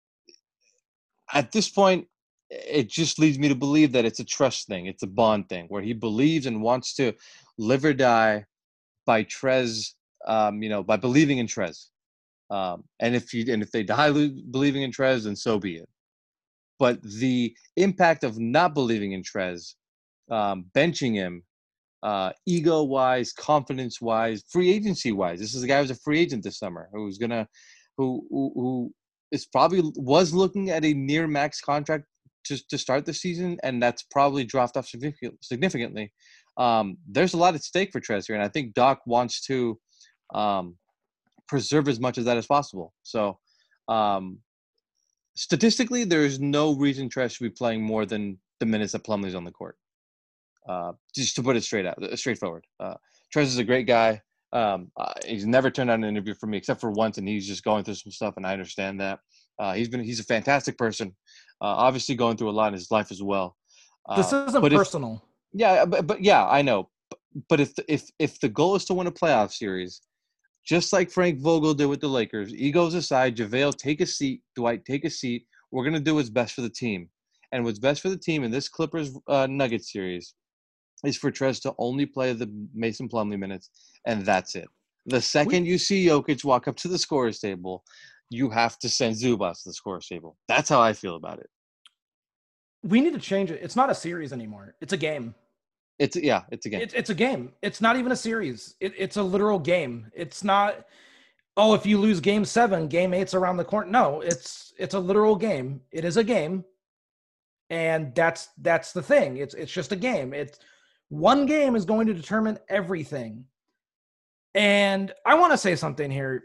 S6: at this point, it just leads me to believe that it's a trust thing. It's a bond thing where he believes and wants to live or die by Trez, um, you know, by believing in Trez. Um, and if you, and if they die believing in Trez, then so be it. But the impact of not believing in Trez, um, benching him, uh, ego-wise, confidence-wise, free agency-wise. This is a guy who's a free agent this summer who's gonna, who who, who is probably was looking at a near max contract to to start the season, and that's probably dropped off significantly. Um, there's a lot at stake for Trez here, and I think Doc wants to um, preserve as much of that as possible. So. Um, Statistically, there is no reason Trez should be playing more than the minutes that Plumlee's on the court. Uh, just to put it straight out, straightforward. Uh, Trez is a great guy. Um, uh, he's never turned down an interview for me except for once, and he's just going through some stuff, and I understand that. Uh, he's been he's a fantastic person. Uh, obviously, going through a lot in his life as well. Uh,
S7: this isn't
S6: but
S7: personal.
S6: If, yeah, but, but yeah, I know. But, but if the, if if the goal is to win a playoff series, just like Frank Vogel did with the Lakers, egos aside, JaVale, take a seat. Dwight, take a seat. We're going to do what's best for the team. And what's best for the team in this Clippers uh, Nuggets series is for Trez to only play the Mason Plumlee minutes, and that's it. The second we, you see Jokic walk up to the scorer's table, you have to send Zubats to the scorer's table. That's how I feel about it.
S7: We need to change it. It's not a series anymore. It's a game.
S6: It's yeah, it's a game.
S7: It, it's a game. It's not even a series. It, it's a literal game. It's not, oh, if you lose game seven, game eight's around the corner. No, it's it's a literal game. It is a game. And that's that's the thing. It's it's just a game. It's one game is going to determine everything. And I want to say something here.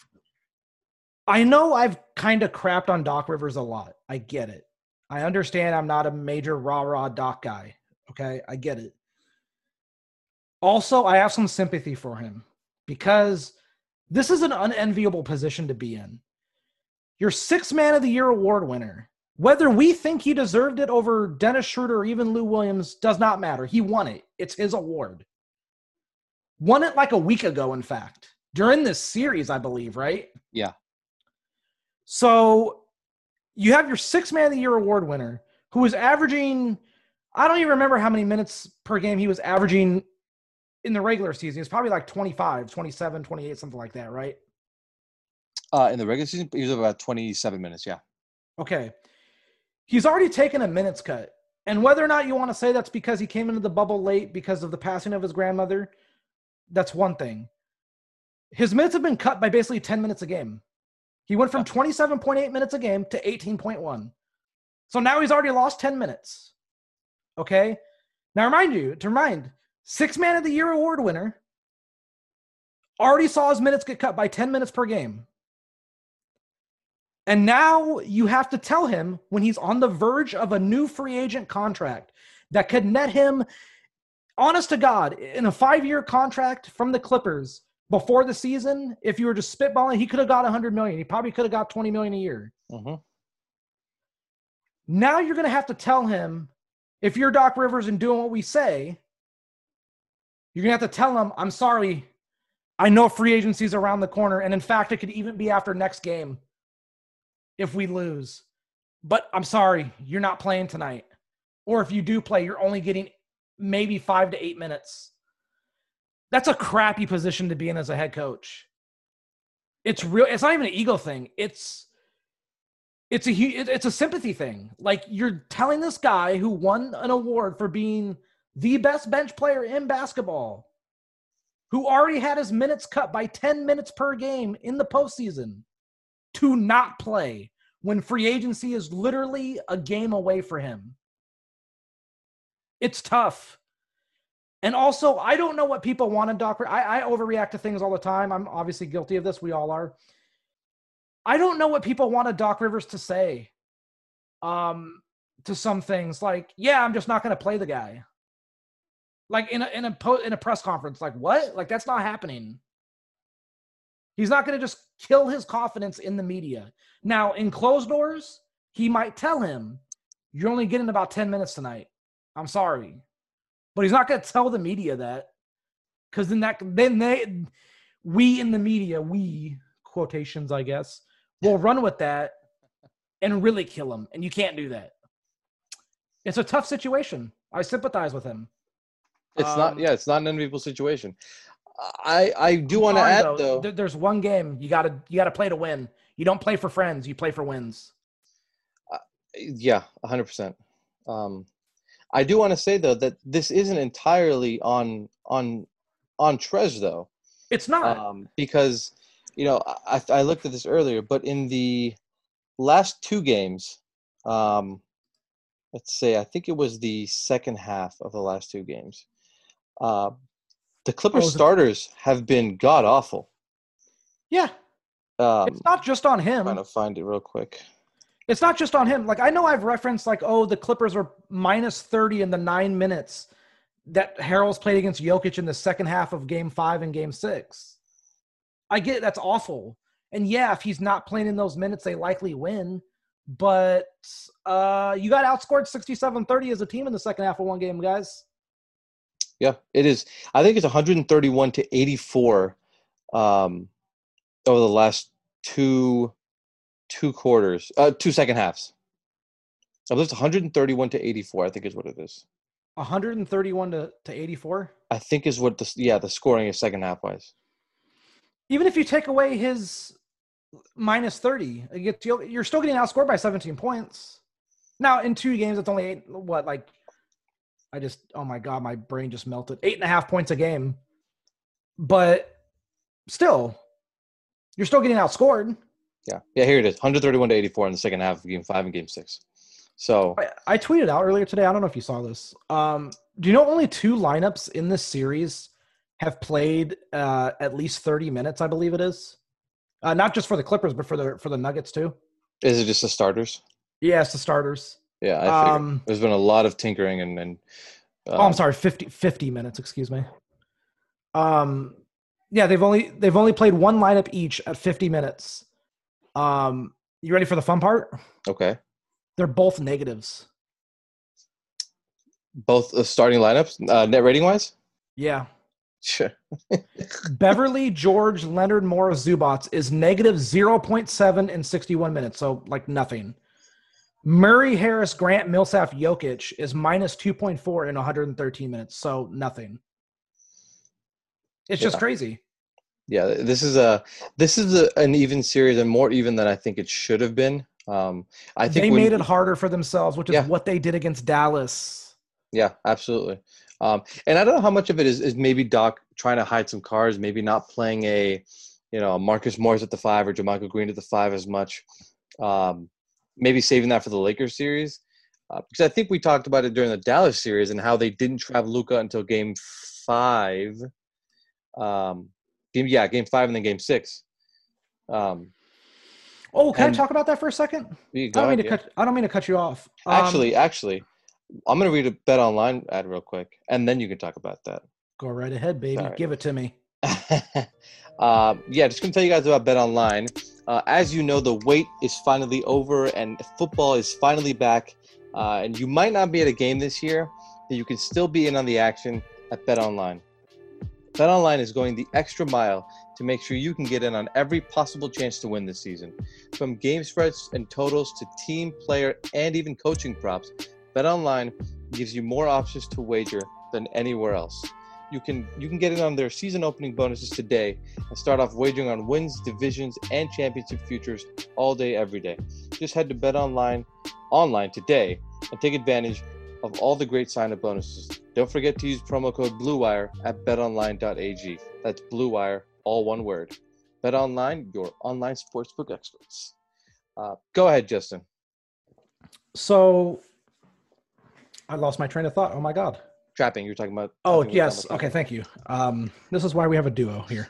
S7: I know I've kind of crapped on Doc Rivers a lot. I get it. I understand I'm not a major rah-rah Doc guy. Okay, I get it. Also, I have some sympathy for him because this is an unenviable position to be in. You're sixth man of the year award winner. Whether we think he deserved it over Dennis Schroeder or even Lou Williams does not matter. He won it. It's his award. Won it like a week ago, in fact. During this series, I believe, right?
S6: Yeah.
S7: So you have your sixth man of the year award winner who is averaging, I don't even remember how many minutes per game he was averaging in the regular season. It's probably like twenty-five, twenty-seven, twenty-eight, something like that, right?
S6: Uh, in the regular season, he was about twenty-seven minutes, yeah.
S7: Okay. He's already taken a minutes cut. And whether or not you want to say that's because he came into the bubble late because of the passing of his grandmother, that's one thing. His minutes have been cut by basically ten minutes a game. He went from twenty-seven point eight minutes a game to eighteen point one. So now he's already lost ten minutes. Okay? Now remind you, to remind, six man of the year award winner already saw his minutes get cut by ten minutes per game. And now you have to tell him when he's on the verge of a new free agent contract that could net him, honest to God, in a five-year contract from the Clippers before the season, if you were just spitballing, he could have got one hundred million dollars. He probably could have got twenty million dollars a year.
S6: Mm-hmm.
S7: Now you're going to have to tell him, if you're Doc Rivers and doing what we say, you're going to have to tell him, I'm sorry, I know free agency is around the corner, and in fact, it could even be after next game if we lose. But I'm sorry, you're not playing tonight. Or if you do play, you're only getting maybe five to eight minutes. That's a crappy position to be in as a head coach. It's real. It's not even an ego thing. It's it's a it's a sympathy thing. Like, you're telling this guy who won an award for being the best bench player in basketball, who already had his minutes cut by ten minutes per game in the postseason, to not play when free agency is literally a game away for him. It's tough. And also, I don't know what people want in Doc. I, I overreact to things all the time. I'm obviously guilty of this. We all are. I don't know what people wanted Doc Rivers to say um, to some things. Like, yeah, I'm just not going to play the guy. Like in a, in a, po- in a press conference, like what? Like, that's not happening. He's not going to just kill his confidence in the media. Now, in closed doors, he might tell him, you're only getting about ten minutes tonight. I'm sorry. But he's not going to tell the media that, because then that then they we in the media, we quotations, I guess, will run with that and really kill him. And you can't do that. It's a tough situation. I sympathize with him.
S6: It's
S7: um,
S6: not, yeah, it's not an enviable situation. I I do want to add though, though.
S7: There, there's one game you gotta you gotta play to win. You don't play for friends. You play for wins.
S6: Uh, yeah, one hundred percent. Um, I do want to say though that this isn't entirely on on on Trez though.
S7: It's not
S6: um, because you know I I looked at this earlier, but in the last two games, um, let's say I think it was the second half of the last two games. Uh, the Clippers
S7: oh,
S6: starters it? have been god awful.
S7: Yeah,
S6: um,
S7: it's not just on him.
S6: I'm trying to find it real quick.
S7: It's not just on him. Like, I know I've referenced, like, oh, the Clippers are minus thirty in the nine minutes that Harrell's played against Jokic in the second half of game five and game six. I get it. That's awful. And, yeah, if he's not playing in those minutes, they likely win. But uh, you got outscored sixty-seven thirty as a team in the second half of one game, guys.
S6: Yeah, it is. I think it's one thirty-one to eighty-four um, over the last two – two quarters, uh, two second halves. I believe it's one thirty-one to eighty-four, I think is what it is.
S7: one thirty-one to eighty-four?
S6: I think is what the, yeah, the scoring is second half wise.
S7: Even if you take away his minus thirty, you're still getting outscored by seventeen points. Now, in two games, it's only eight, what, like, I just, oh my God, my brain just melted. Eight and a half points a game. But still, You're still getting outscored.
S6: Yeah, yeah. Here it is, one thirty-one to eighty-four in the second half of Game Five and Game Six. So
S7: I, I tweeted out earlier today. I don't know if you saw this. Um, do you know only two lineups in this series have played uh, at least thirty minutes? I believe it is. Uh, not just for the Clippers, but for the for the Nuggets too.
S6: is it just the starters?
S7: Yeah, it's the starters.
S6: Yeah, I figured.
S7: Um,
S6: There's been a lot of tinkering and. and um,
S7: oh, I'm sorry, fifty, fifty minutes. Excuse me. Um, yeah, they've only they've only played one lineup each at fifty minutes. Um, you ready for the fun part?
S6: Okay.
S7: They're both negatives.
S6: Both the starting lineups, uh, net rating wise.
S7: Yeah.
S6: Sure.
S7: Beverly, George, Leonard, Morris, Zubats is negative zero point seven in sixty-one minutes, so like nothing. Murray, Harris, Grant, Millsap, Jokic is minus two point four in one hundred thirteen minutes, so nothing. It's just
S6: Yeah.
S7: crazy.
S6: Yeah, this is a this is a, an even series and more even than I think it should have been. Um, I think
S7: They
S6: when-
S7: made it harder for themselves, which is
S6: Yeah.
S7: what they did against Dallas.
S6: Yeah, absolutely. Um, and I don't know how much of it is, is maybe Doc trying to hide some cards, maybe not playing a, you know, Marcus Morris at the five or JaMychal Green at the five as much. Um, maybe saving that for the Lakers series. Uh, because I think we talked about it during the Dallas series and how they didn't trap Luka until game five. Um, game, yeah, game five and then game six. Um,
S7: Oh, can
S6: And-
S7: I talk about that for a second?
S6: you
S7: I
S6: go
S7: don't mean
S6: ahead,
S7: to
S6: yeah.
S7: cut. I don't mean to cut you off. Um,
S6: Actually, actually, I'm going to read a Bet Online ad real quick, and then you can talk about that.
S7: go right ahead, baby.
S6: Sorry.
S7: Give it to me.
S6: uh, yeah, just going to tell you guys about Bet Online. Uh, as you know, the wait is finally over, and football is finally back. Uh, and you might not be at a game this year, but you can still be in on the action at Bet Online. Bet Online is going the extra mile to make sure you can get in on every possible chance to win this season. From game spreads and totals to team, player, and even coaching props, Bet Online gives you more options to wager than anywhere else. You can you can get in on their season opening bonuses today and start off wagering on wins, divisions, and championship futures all day, every day. Just head to Bet Online online today and take advantage of all the great sign-up bonuses. Don't forget to use promo code BlueWire at bet online dot a g. That's BlueWire, all one word. BetOnline, your online sportsbook experts. Uh, go ahead, Justin.
S7: So, I lost my train of thought. Oh my god.
S6: Trapping, you're talking about.
S7: Oh
S6: talking
S7: yes.
S6: about-
S7: Okay, thank you. Um, this is why we have a duo here.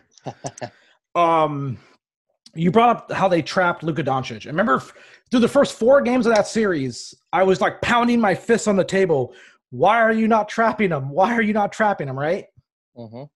S7: um, you brought up how they trapped Luka Doncic. I remember f- through the first four games of that series, I was like pounding my fists on the table. Why are you not trapping him? Why are you not trapping him? Right?
S6: Mhm.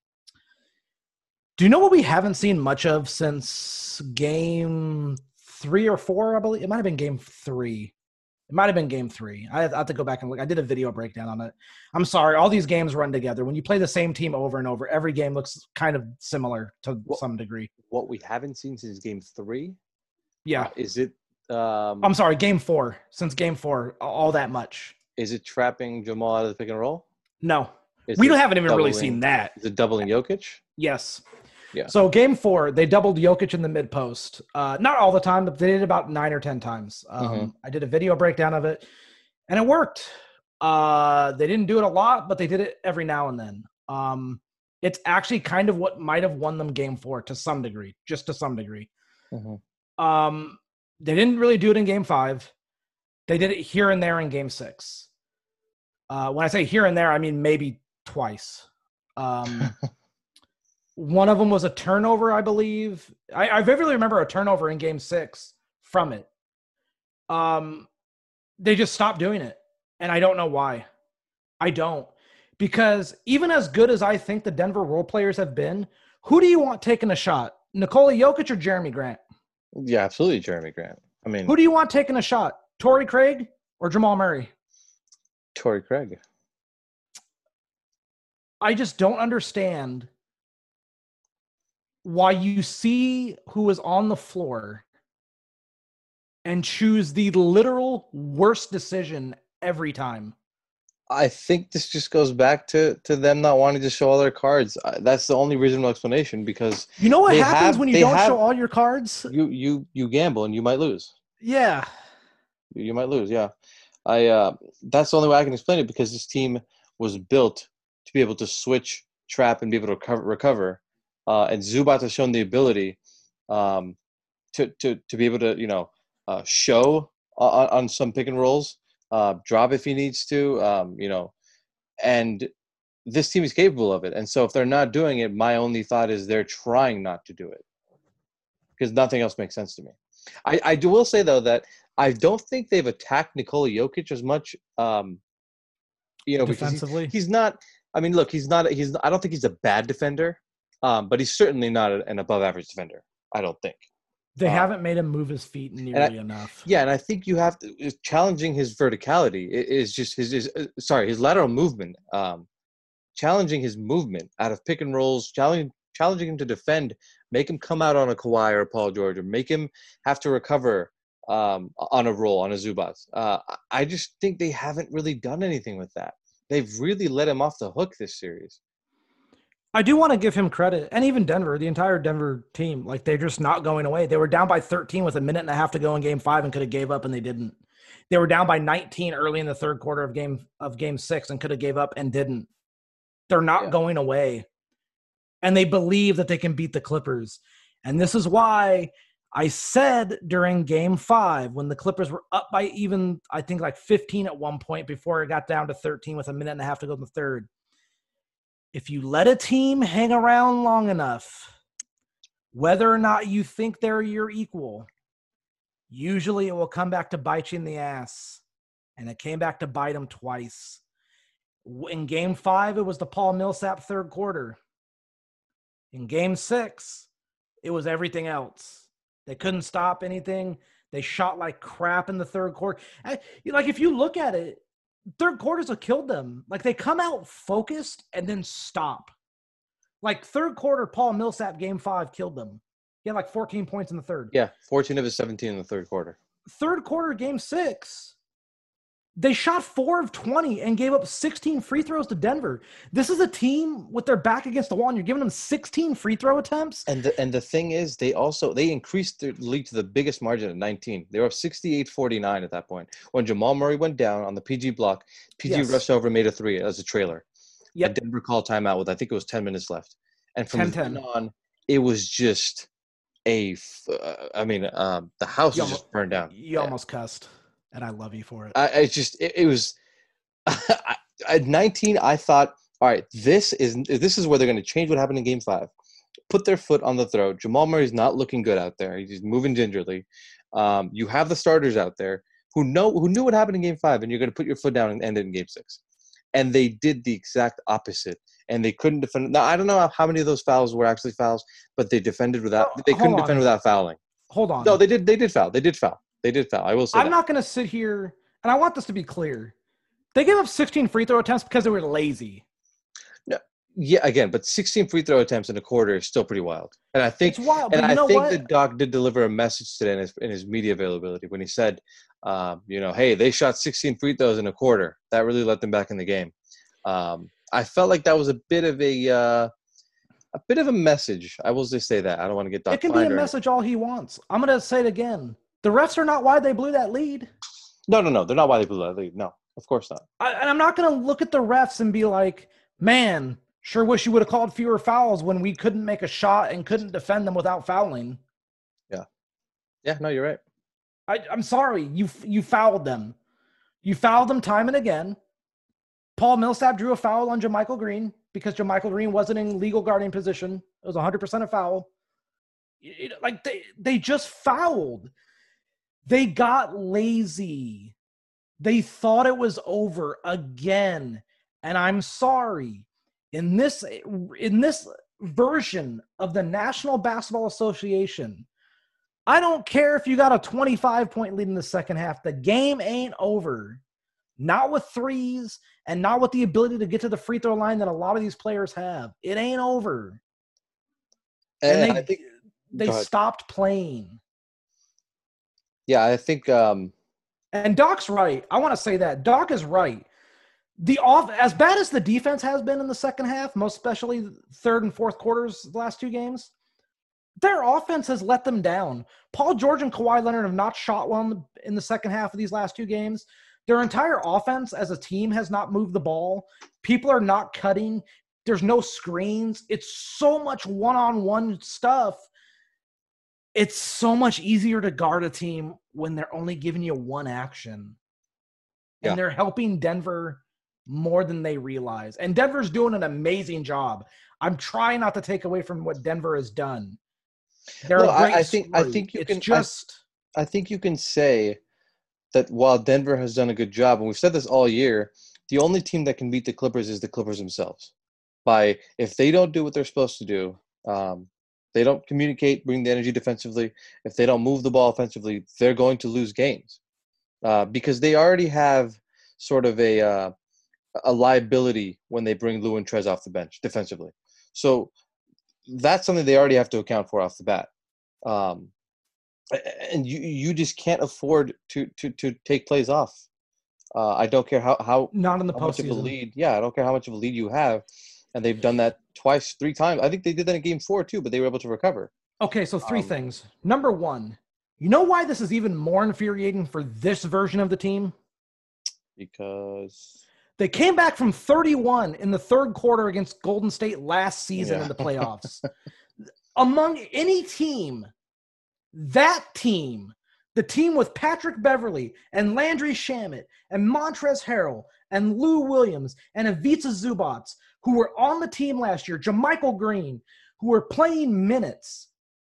S7: Do you know what we haven't seen much of since game three or four? I believe it might have been game three. It might have been game three. I have, I have to go back and look. I did a video breakdown on it. I'm sorry. All these games run together. When you play the same team over and over, every game looks kind of similar to
S6: Well-
S7: some degree.
S6: What we haven't seen since game three,
S7: Yeah.
S6: uh, is it um,
S7: I'm sorry. Game four. Since game four, all that much.
S6: is it trapping Jamal out of the pick and roll?
S7: No.
S6: Is
S7: We
S6: it
S7: haven't even really
S6: doubling-
S7: seen that.
S6: Is it doubling Jokic?
S7: Yes.
S6: Yeah.
S7: So game four, they doubled Jokic in the mid post. Uh, not all the time, but they did about nine or ten times. Um,
S6: Mhm.
S7: I did a video breakdown of it, and it worked. Uh, they didn't do it a lot, but they did it every now and then. Um, it's actually kind of what might have won them game four to some degree, just to some degree.
S6: Mhm.
S7: Um, they didn't really do it in game five. They did it here and there in game six. Uh, when I say here and there, I mean maybe twice. Um, one of them was a turnover, I believe. I, I vividly remember a turnover in game six from it. Um, they just stopped doing it. And I don't know why. I don't. Because even as good as I think the Denver role players have been, who do you want taking a shot? Nikola Jokic or Jeremy Grant?
S6: Yeah, absolutely, Jeremy Grant. I mean,
S7: Who do you want taking a shot? Torrey Craig or Jamal Murray?
S6: Torrey Craig.
S7: I just don't understand why you see who is on the floor and choose the literal worst decision every time.
S6: I think this just goes back to, to them not wanting to show all their cards. Uh, That's the only reasonable explanation because
S7: You know what
S6: They
S7: happens
S6: have-
S7: when you
S6: they
S7: don't
S6: have-
S7: show all your cards?
S6: you you you gamble and you might lose.
S7: Yeah.
S6: You might lose, yeah. I uh, that's the only way I can explain it because this team was built to be able to switch, trap, and be able to recover. recover. Uh, and Zubac has shown the ability um, to to to be able to you know uh, show on, on some pick and rolls, uh, drop if he needs to, um, you know, and this team is capable of it. And so if they're not doing it, my only thought is they're trying not to do it because nothing else makes sense to me. I, I do will say though that I don't think they've attacked Nikola Jokic as much, um, you know,
S7: defensively.
S6: Because he's, he's not. I mean, look, he's not. He's. I don't think he's a bad defender, um, but he's certainly not an above-average defender. I don't think.
S7: They
S6: um,
S7: haven't made him move his feet nearly
S6: I,
S7: enough.
S6: Yeah, and I think you have to challenging his verticality is just his. his uh, sorry, his lateral movement. Um, challenging his movement out of pick and rolls, challenging challenging him to defend, make him come out on a Kawhi or a Paul George, or make him have to recover um, on a roll, on a Zubac. Uh, I just think they haven't really done anything with that. They've really let him off the hook this series.
S7: I do want to give him credit, and even Denver, the entire Denver team, like they're just not going away. They were down by thirteen with a minute and a half to go in game five and could have gave up, and they didn't. They were down by nineteen early in the third quarter of game of game six and could have gave up and didn't. They're not yeah. going away. And they believe that they can beat the Clippers. And this is why I said during game five, when the Clippers were up by even, I think like fifteen at one point before it got down to thirteen with a minute and a half to go in the third. If you let a team hang around long enough, whether or not you think they're your equal, usually it will come back to bite you in the ass. And it came back to bite them twice. In game five, it was the Paul Millsap third quarter. In game six, it was everything else. They couldn't stop anything. They shot like crap in the third quarter. Like, if you look at it, third quarters have killed them. Like, they come out focused and then stop. Like, third quarter, Paul Millsap, game five, killed them. He had like fourteen points in the third.
S6: Yeah, fourteen of his seventeen in the third quarter.
S7: Third quarter, game six, they shot four of twenty and gave up sixteen free throws to Denver. This is a team with their back against the wall, and you're giving them sixteen free throw attempts.
S6: And the, and the thing is, they also they increased their lead to the biggest margin at nineteen. They were up sixty-eight forty-nine at that point. When Jamal Murray went down on the P G block, P G yes. rushed over and made a three as a trailer.
S7: Yep.
S6: And Denver called timeout with, I think it was ten minutes left. And from then on, it was just a uh, – I mean, um, the house
S7: you
S6: was
S7: almost,
S6: just burned down.
S7: You
S6: yeah.
S7: almost cussed. And I love you for it.
S6: I, I just, it, it was, at nineteen, I thought, all right, this is this is where they're going to change what happened in game five. Put their foot on the throat. Jamal Murray's not looking good out there. He's moving gingerly. Um, you have the starters out there who know who knew what happened in game five, and you're going to put your foot down and end it in game six. And they did the exact opposite. And they couldn't defend. Now, I don't know how many of those fouls were actually fouls, but they defended without, they couldn't
S7: Hold
S6: defend
S7: on.
S6: without fouling.
S7: Hold on.
S6: No, they did, they did foul. They did foul. They did foul. I will say
S7: I'm
S6: that.
S7: not going to sit here, and I want this to be clear. They gave up sixteen free throw attempts because they were lazy.
S6: No, yeah, again, but sixteen free throw attempts in a quarter is still pretty wild. And I think,
S7: It's wild,
S6: and
S7: but you
S6: I
S7: know
S6: think
S7: what?
S6: that Doc did deliver a message today in his, in his media availability when he said, um, you know, hey, they shot sixteen free throws in a quarter. That really let them back in the game. Um, I felt like that was a bit of a uh, a bit of a message. I will just say that. I don't want to get Doc
S7: It can be a message all he wants. I'm going to say it again. The refs are not why they blew that lead.
S6: No, no, no. They're not why they blew that lead. No, of course not.
S7: I, and I'm not going to look at the refs and be like, man, sure wish you would have called fewer fouls when we couldn't make a shot and couldn't defend them without fouling.
S6: Yeah. Yeah, no, you're right.
S7: I, I'm sorry. You you fouled them. You fouled them time and again. Paul Millsap drew a foul on JaMychal Green because JaMychal Green wasn't in legal guarding position. It was one hundred percent a foul. It, like, they, they just fouled. They got lazy. They thought it was over again. And I'm sorry. In this, in this version of the National Basketball Association, I don't care if you got a twenty-five point lead in the second half. The game ain't over. Not with threes and not with the ability to get to the free throw line that a lot of these players have. It ain't over. And, and they, I think, they stopped playing.
S6: Yeah, I think um... –
S7: And Doc's right. I want to say that. Doc is right. The off as bad as the defense has been in the second half, most especially third and fourth quarters the last two games, their offense has let them down. Paul George and Kawhi Leonard have not shot well in the, in the second half of these last two games. Their entire offense as a team has not moved the ball. People are not cutting. There's no screens. It's so much one-on-one stuff. it's so much easier to guard a team when they're only giving you one action. And
S6: Yeah.
S7: they're helping Denver more than they realize. And Denver's doing an amazing job. I'm trying not to take away from what Denver has done. They're
S6: Well,
S7: a
S6: I-
S7: great
S6: I think- I
S7: story.
S6: think you
S7: it's
S6: can- I-
S7: just
S6: I think you can say that while Denver has done a good job, and we've said this all year, the only team that can beat the Clippers is the Clippers themselves. By if they don't do what they're supposed to do, um, they don't communicate, bring the energy defensively. If they don't move the ball offensively, they're going to lose games uh, because they already have sort of a uh, a liability when they bring Lou and Trez off the bench defensively. So that's something they already have to account for off the bat. Um, and you you just can't afford to to to take plays off. Uh, I don't care how how,
S7: not in the
S6: how much of a
S7: postseason.
S6: lead. Yeah, I don't care how much of a lead you have, and they've done that twice, three times. I think they did that in Game Four too, but they were able to recover.
S7: Okay, so three
S6: Um,
S7: things. Number one, you know why this is even more infuriating for this version of the team?
S6: Because
S7: They came back from thirty-one in the third quarter against Golden State last season
S6: Yeah.
S7: in the playoffs. Among any team, that team, the team with Patrick Beverley and Landry Shamet and Montrezl Harrell and Lou Williams and Ivica Zubac, who were on the team last year, JaMychal Green, who were playing minutes,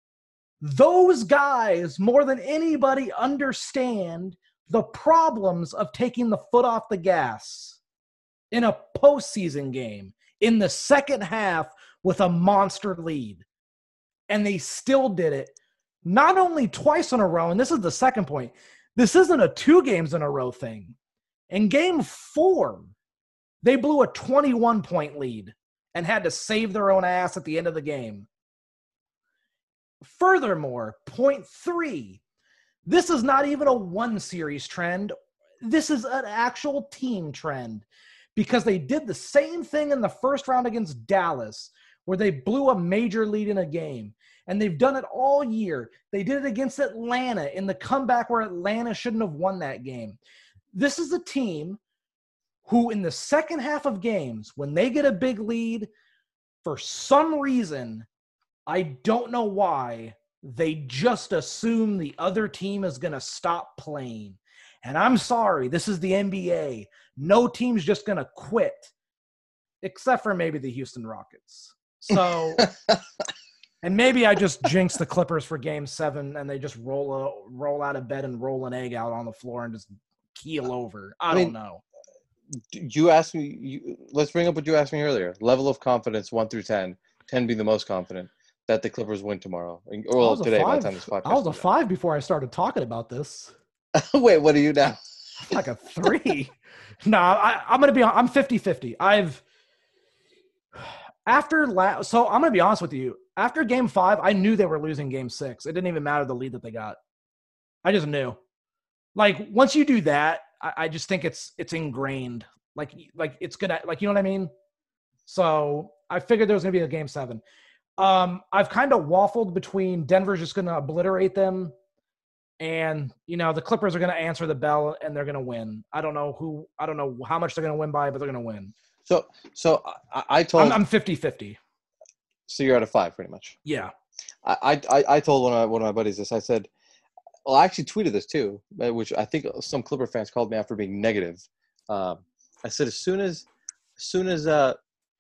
S7: those guys more than anybody understand the problems of taking the foot off the gas in a postseason game in the second half with a monster lead. And they still did it not only twice in a row, and this is the second point. This isn't a two games in a row thing. In game four, they blew a twenty-one point lead and had to save their own ass at the end of the game. Furthermore, point three, this is not even a one series trend. This is an actual team trend because they did the same thing in the first round against Dallas where they blew a major lead in a game. And they've done it all year. They did it against Atlanta in the comeback where Atlanta shouldn't have won that game. This is a team who in the second half of games, when they get a big lead, for some reason, I don't know why, they just assume the other team is going to stop playing. And I'm sorry, this is the N B A. No team's just going to quit, except for maybe the Houston Rockets. So, and maybe I just jinxed the Clippers for game seven and they just roll a, roll out of bed and roll an egg out on the floor and just keel over. I,
S6: I
S7: don't
S6: mean,
S7: know.
S6: you asked me. You, let's bring up what you asked me earlier. Level of confidence, one through ten. Ten being the most confident that the Clippers win tomorrow. Or
S7: I
S6: well,
S7: was a
S6: today by
S7: five.
S6: the time this podcast.
S7: I was a
S6: comes out.
S7: five before I started talking about this.
S6: Wait, what are you now?
S7: Like a three. No, I, I'm going to be I'm fifty-fifty. I've after la- so I'm going to be honest with you. After game five, I knew they were losing game six. It didn't even matter the lead that they got. I just knew. Like once you do that, I, I just think it's it's ingrained. Like like it's gonna like you know what I mean. So I figured there was gonna be a game seven. Um, I've kind of waffled between Denver's just gonna obliterate them, and you know the Clippers are gonna answer the bell and they're gonna win. I don't know who. I don't know how much they're gonna win by, but they're gonna win.
S6: So, so I, I told.
S7: I'm, I'm fifty-fifty.
S6: So you're at a five, pretty much.
S7: Yeah.
S6: I, I, I told one of my, one of my buddies this. I said, well, I actually tweeted this too, which I think some Clipper fans called me out for being negative. Um, I said as soon as, as soon as, uh,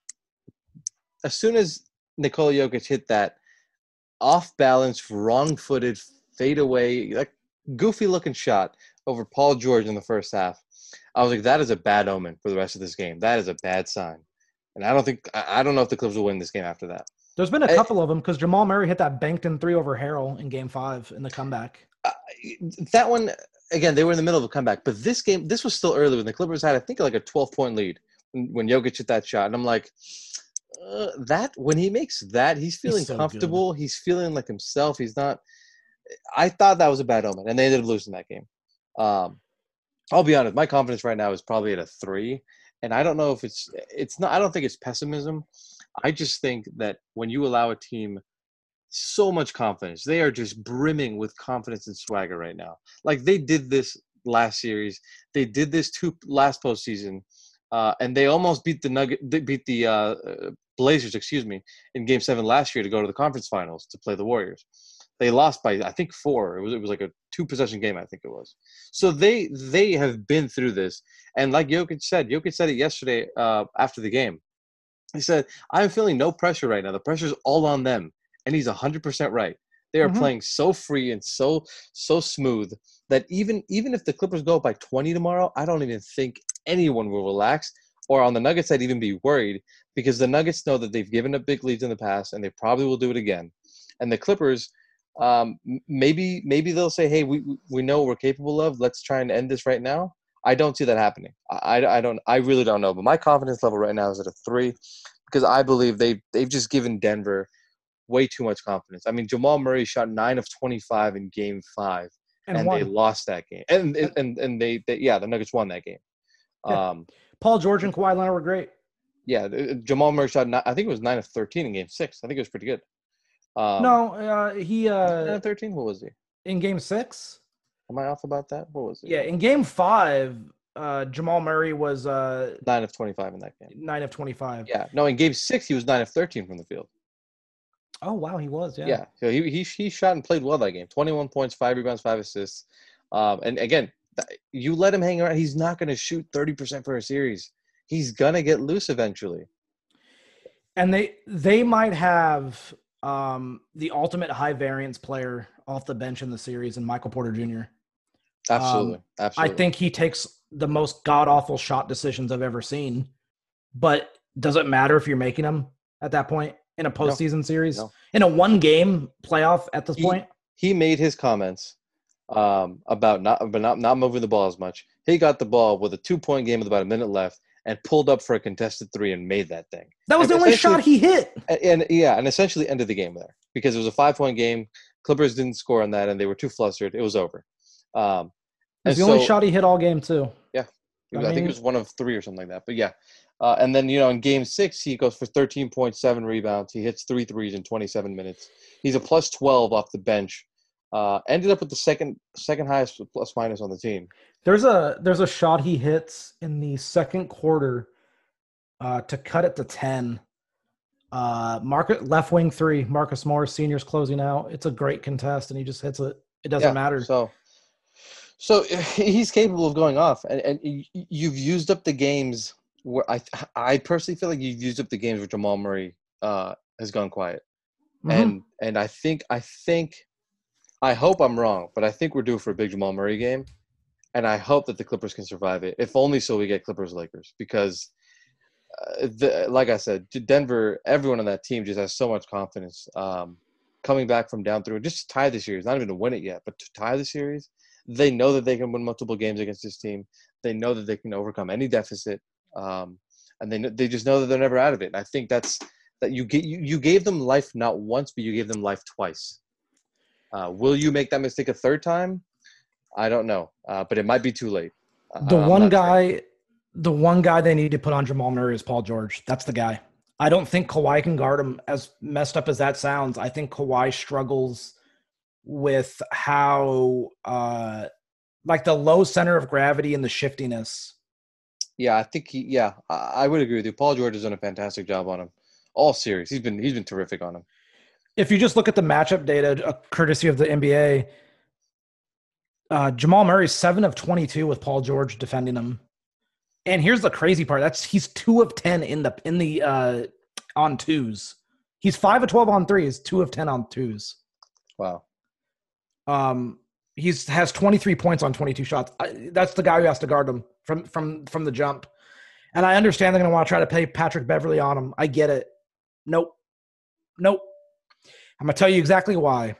S6: as soon as Nikola Jokic hit that off-balance, wrong-footed, fadeaway, like goofy-looking shot over Paul George in the first half, I was like, that is a bad omen for the rest of this game. That is a bad sign, and I don't think I, I don't know if the Clippers will win this game after that.
S7: There's been a
S6: I-
S7: couple of them because Jamal Murray hit that banked in three over Harrell in game five in the comeback.
S6: Uh, that one, again, they were in the middle of a comeback. But this game, this was still early when the Clippers had, I think, like a twelve-point lead when, when Jokic hit that shot. And I'm like, uh, that when he makes that, he's feeling
S7: so
S6: comfortable. He's feeling like himself. He's not – I thought that was a bad omen, and they ended up losing that game. Um, I'll be honest. My confidence right now is probably at a three. And I don't know if it's – it's not – I don't think it's pessimism. I just think that when you allow a team so much confidence, they are just brimming with confidence and swagger right now. Like they did this last series, they did this two last postseason, uh, and they almost beat the Nugget, they beat the uh, Blazers, excuse me, in Game Seven last year to go to the conference finals to play the Warriors. They lost by I think four. It was it was like a two possession game. I think it was. So they they have been through this, and like Jokic said, Jokic said it yesterday uh, after the game. He said, "I'm feeling no pressure right now. The pressure's all on them," and he's one hundred percent right. They are mm-hmm. playing so free and so so smooth that even even if the Clippers go up by twenty tomorrow, I don't even think anyone will relax. Or on the Nuggets, I'd even be worried because the Nuggets know that they've given up big leads in the past, and they probably will do it again. And the Clippers, um, maybe maybe they'll say, "Hey, we we know what we're capable of. Let's try and end this right now." I don't see that happening. I, I don't. I really don't know. But my confidence level right now is at a three because I believe they they've just given Denver way too much confidence. I mean, Jamal Murray shot nine of twenty-five in Game Five, and, and they lost that game. And and and they, they yeah, the Nuggets won that game.
S7: Yeah.
S6: Um,
S7: Paul George and Kawhi Leonard were great.
S6: Yeah, Jamal Murray shot. I think it was nine of thirteen in Game Six. I think it was pretty good. Um,
S7: no, uh, he uh,
S6: nine of thirteen. What was he
S7: in Game Six?
S6: Am I off about that? What was he?
S7: Yeah, in Game Five, uh, Jamal Murray was uh,
S6: nine of twenty-five in that game.
S7: Nine of twenty-five.
S6: Yeah, no, in Game Six he was nine of thirteen from the field.
S7: Oh wow, he was. Yeah.
S6: Yeah, so he he he shot and played well that game. twenty-one points, five rebounds, five assists. Um, and again, you let him hang around. He's not going to shoot thirty percent for a series. He's gonna get loose eventually.
S7: And they they might have um, the ultimate high variance player off the bench in the series, and Michael Porter Junior
S6: Absolutely,
S7: um,
S6: absolutely.
S7: I think he takes the most god awful shot decisions I've ever seen. But does it matter if you're making them at that point in a postseason no, series, no. in a one game playoff at this
S6: he,
S7: point?
S6: He made his comments um, about not but not not moving the ball as much. He got the ball with a two point game with about a minute left and pulled up for a contested three and made that thing.
S7: That was
S6: and
S7: the only shot he hit.
S6: And, and yeah, and essentially ended the game there because it was a five point game. Clippers didn't score on that, and they were too flustered. It was over. Um,
S7: it was the so, only shot he hit all game too.
S6: Yeah, I, I mean, think it was one of three or something like that. But yeah, uh, and then you know in Game Six he goes for thirteen point seven rebounds. He hits three threes in twenty-seven minutes. He's a plus twelve off the bench. Uh, ended up with the second second highest plus minus on the team.
S7: There's a there's a shot he hits in the second quarter uh, to cut it to ten. Uh, Market left wing three. Marcus Morris Senior's closing out. It's a great contest, and he just hits it. It doesn't
S6: yeah,
S7: matter.
S6: So, so he's capable of going off, and, and you've used up the games where I I personally feel like you've used up the games where Jamal Murray uh, has gone quiet, mm-hmm. and and I think I think I hope I'm wrong, but I think we're due for a big Jamal Murray game. And I hope that the Clippers can survive it, if only so we get Clippers-Lakers. Because, uh, the, like I said, Denver, everyone on that team just has so much confidence. Um, coming back from down through, just to tie the series, not even to win it yet, but to tie the series, they know that they can win multiple games against this team. They know that they can overcome any deficit, um, and they they just know that they're never out of it. And I think that's that you get you, you gave them life not once, but you gave them life twice. Uh, will you make that mistake a third time? I don't know, uh, but it might be too late. Uh,
S7: the one guy, sure. the one guy they need to put on Jamal Murray is Paul George. That's the guy. I don't think Kawhi can guard him. As messed up as that sounds, I think Kawhi struggles with how, uh, like the low center of gravity and the shiftiness.
S6: Yeah, I think he. Yeah, I, I would agree with you. Paul George has done a fantastic job on him all series. He's been he's been terrific on him.
S7: If you just look at the matchup data, uh, courtesy of the N B A. Uh, Jamal Murray's seven of twenty-two with Paul George defending him, and here's the crazy part: that's he's two of ten in the in the uh, on twos. He's five of twelve on threes, two of ten on twos.
S6: Wow.
S7: Um, he's has twenty-three points on twenty-two shots. I, that's the guy who has to guard him from from from the jump. And I understand they're going to want to try to play Patrick Beverly on him. I get it. Nope, nope. I'm going to tell you exactly why.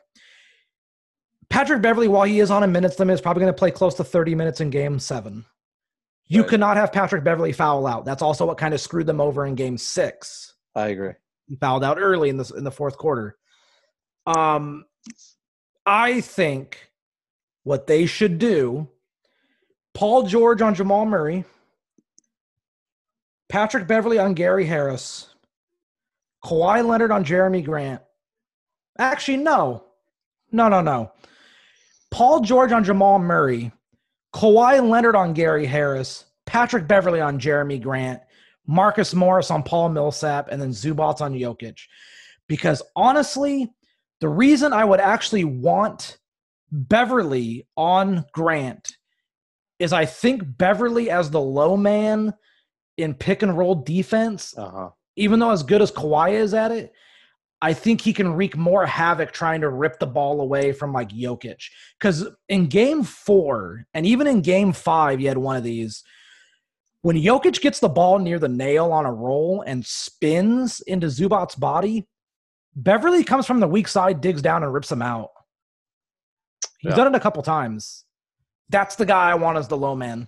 S7: Patrick Beverly, while he is on a minutes limit, is probably going to play close to thirty minutes in game seven. You right. cannot have Patrick Beverly foul out. That's also what kind of screwed them over in game six.
S6: I agree.
S7: He fouled out early in the, in the fourth quarter. Um, I think what they should do, Paul George on Jamal Murray, Patrick Beverly on Gary Harris, Kawhi Leonard on Jeremy Grant. Actually, no. No, no, no. Paul George on Jamal Murray, Kawhi Leonard on Gary Harris, Patrick Beverly on Jeremy Grant, Marcus Morris on Paul Millsap, and then Zubac on Jokic. Because honestly, The reason I would actually want Beverley on Grant is I think Beverley as the low man in pick and roll defense,
S6: Uh-huh.
S7: even though as good as Kawhi is at it, I think he can wreak more havoc trying to rip the ball away from like Jokic. Because in game four, and even in game five, you had one of these. When Jokic gets the ball near the nail on a roll and spins into Zubac's body, Beverley comes from the weak side, digs down, and rips him out. He's
S6: Yeah.
S7: done it a couple times. That's the guy I want as the low man.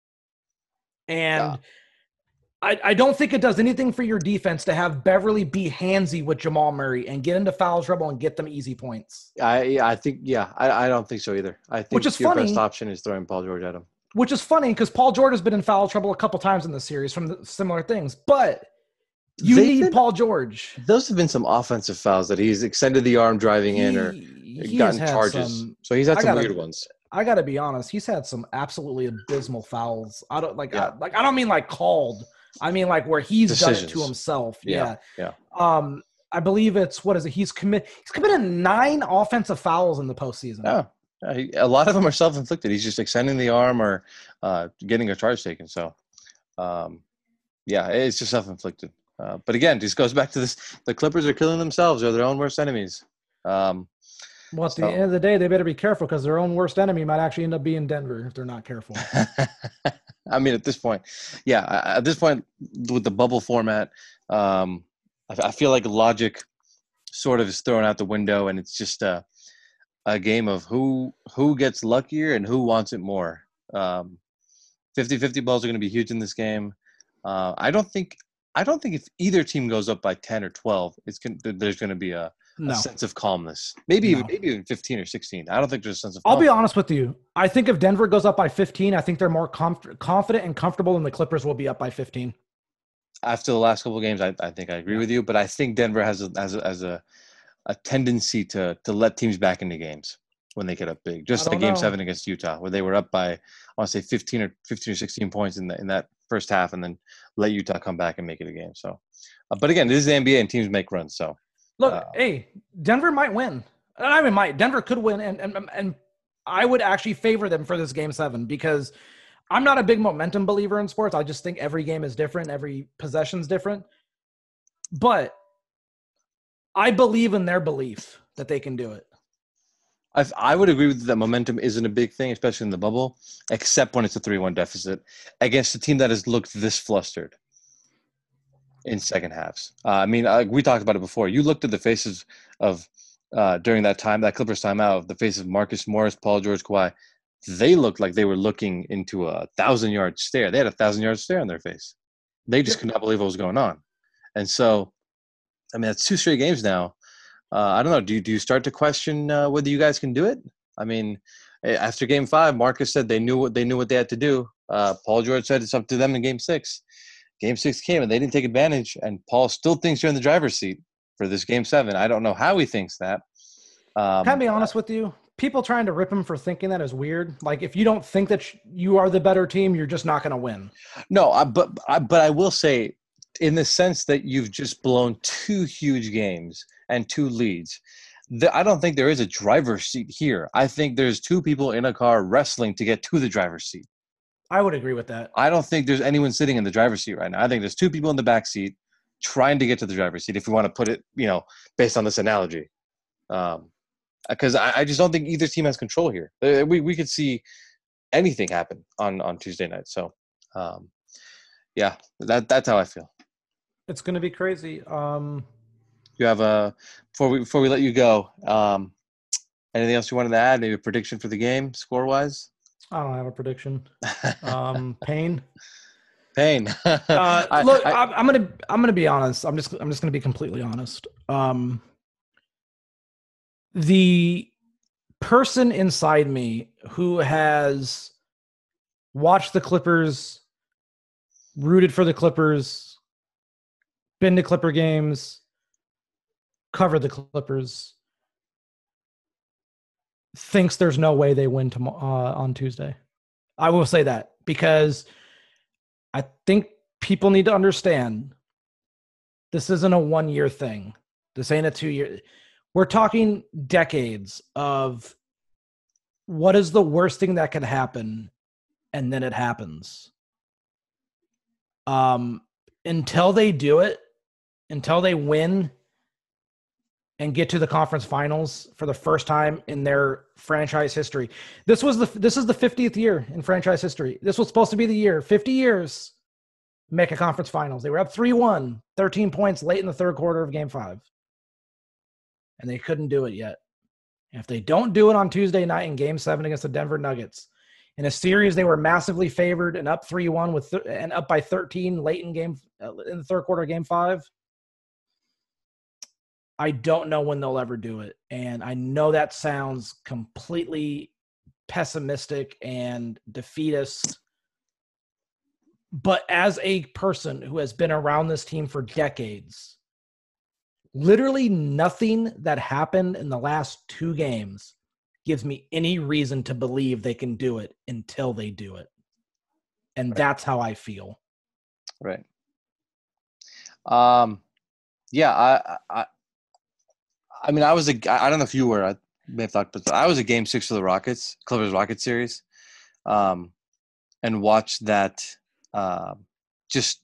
S7: And
S6: Yeah.
S7: I, I don't think it does anything for your defense to have Beverley be handsy with Jamal Murray and get into foul trouble and get them easy points.
S6: I yeah, I think yeah, I, I don't think so either. I think
S7: Which is
S6: your
S7: funny.
S6: best option is throwing Paul George at him.
S7: Which is funny because Paul George has been in foul trouble a couple times in the series from the similar things. But you
S6: They've
S7: need
S6: been-
S7: Paul George.
S6: Those have been some offensive fouls that he's extended the arm driving in or
S7: He- he
S6: gotten
S7: has had
S6: charges.
S7: some-
S6: so he's had
S7: I
S6: some
S7: gotta-
S6: weird ones.
S7: I got to be honest. He's had some absolutely abysmal fouls. I don't like,
S6: Yeah.
S7: I, like, I don't mean like called. I mean like where he's done it to
S6: Decisions.
S7: himself.
S6: Yeah,
S7: Yeah. Um, I believe it's, what is it? He's commit, he's committed nine offensive fouls in the postseason.
S6: Yeah. Yeah, he- a lot of them are self-inflicted. He's just extending the arm or uh, getting a charge taken. So, um, yeah, it's just self-inflicted. Uh, but again, just goes back to this: the Clippers are killing themselves; they're their own worst enemies. Um,
S7: Well, at
S6: So-
S7: the end of the day, they better be careful because their own worst enemy might actually end up being Denver if they're not careful.
S6: I mean, at this point, yeah, I- at this point with the bubble format, um, I, I feel like logic sort of is thrown out the window, and it's just a, a game of who who gets luckier and who wants it more. Um, fifty-fifty balls are going to be huge in this game. Uh, I don't think I don't think if either team goes up by ten or twelve, it's con- there's going to be a,
S7: No.
S6: a sense of calmness. Maybe
S7: No.
S6: even maybe even fifteen or sixteen. I don't think there's a sense of.
S7: I'll be
S6: calmness.
S7: honest with you. I think if Denver goes up by fifteen, I think they're more comf- confident and comfortable than the Clippers will be up by fifteen.
S6: After the last couple of games, I, I think I agree with you, but I think Denver has a has a, has a, a tendency to to let teams back into games when they get up big. Just
S7: I
S6: like
S7: don't
S6: Game
S7: know.
S6: Seven against Utah, where they were up by I want to say fifteen or fifteen or sixteen points in the, in that first half, and then let Utah come back and make it a game. So, uh, but again, this is the N B A, and teams make runs. So,
S7: Look,
S6: Uh,
S7: hey, Denver might win. And I mean, might Denver could win, and and and I would actually favor them for this game seven because I'm not a big momentum believer in sports. I just think every game is different, every possession's different. But I believe in their belief that they can do it.
S6: I I would agree with you that momentum isn't a big thing, especially in the bubble, except when it's a three one deficit against a team that has looked this flustered in second halves. Uh, I mean, uh, we talked about it before. You looked at the faces of uh, during that time, that Clippers timeout, the faces of Marcus Morris, Paul George, Kawhi. They looked like they were looking into a thousand yard stare. They had a thousand yard stare on their face. They just could not believe what was going on. And so, I mean, that's two straight games now. Uh, I don't know. Do you, do you start to question uh, whether you guys can do it? I mean, eh, after Game Five, Marcus said they knew what they knew what they had to do. Uh, Paul George said it's up to them in Game Six. Game Six came and they didn't take advantage, and Paul still thinks you're in the driver's seat for this Game Seven. I don't know how he thinks that. Um,
S7: Can I be honest with you? People trying to rip him for thinking that is weird. Like, if you don't think that sh- you are the better team, you're just not going to win.
S6: No, I, but I, but I will say, in the sense that you've just blown two huge games and two leads, the, I don't think there is a driver's seat here. I think there's two people in a car wrestling to get to the driver's seat.
S7: I would agree with that.
S6: I don't think there's anyone sitting in the driver's seat right now. I think there's two people in the back seat trying to get to the driver's seat, if we want to put it, you know, based on this analogy. Um, because I, I just don't think either team has control here. Uh, We we could see anything happen on, on Tuesday night. So, um, yeah, that that's how I feel.
S7: It's going to be crazy. Um,
S6: You have a before we before we let you go. Um, anything else you wanted to add? Maybe a prediction for the game, score wise.
S7: I don't have a prediction. Um, Payne.
S6: Pain.
S7: Uh,
S6: I-
S7: look,
S6: I-
S7: I, I'm gonna I'm gonna be honest. I'm just I'm just gonna be completely honest. Um, the person inside me who has watched the Clippers, rooted for the Clippers, been to Clipper games, covered the Clippers, thinks there's no way they win tomorrow uh, on Tuesday. I will say that because I think people need to understand this isn't a one-year thing. This ain't a two-year. We're talking decades of what is the worst thing that could happen, and then it happens. Um, until they do it, until they win and get to the conference finals for the first time in their franchise history. This was the this is the fiftieth year in franchise history. This was supposed to be the year, fifty years, make a conference finals. They were up three one, thirteen points late in the third quarter of game five. And they couldn't do it yet. And if they don't do it on Tuesday night in game seven against the Denver Nuggets, in a series they were massively favored and up three one with th- and up by thirteen late in game uh, in the third quarter of game five, I don't know when they'll ever do it. And I know that sounds completely pessimistic and defeatist. But as a person who has been around this team for decades, literally nothing that happened in the last two games gives me any reason to believe they can do it until they do it. And
S6: right. That's
S7: how I feel.
S6: Right. Um, yeah, I, I, I mean, I was a, I don't know if you were, I may have thought, but I was a game six of the Rockets, Clippers Rockets series, um, and watched that uh, just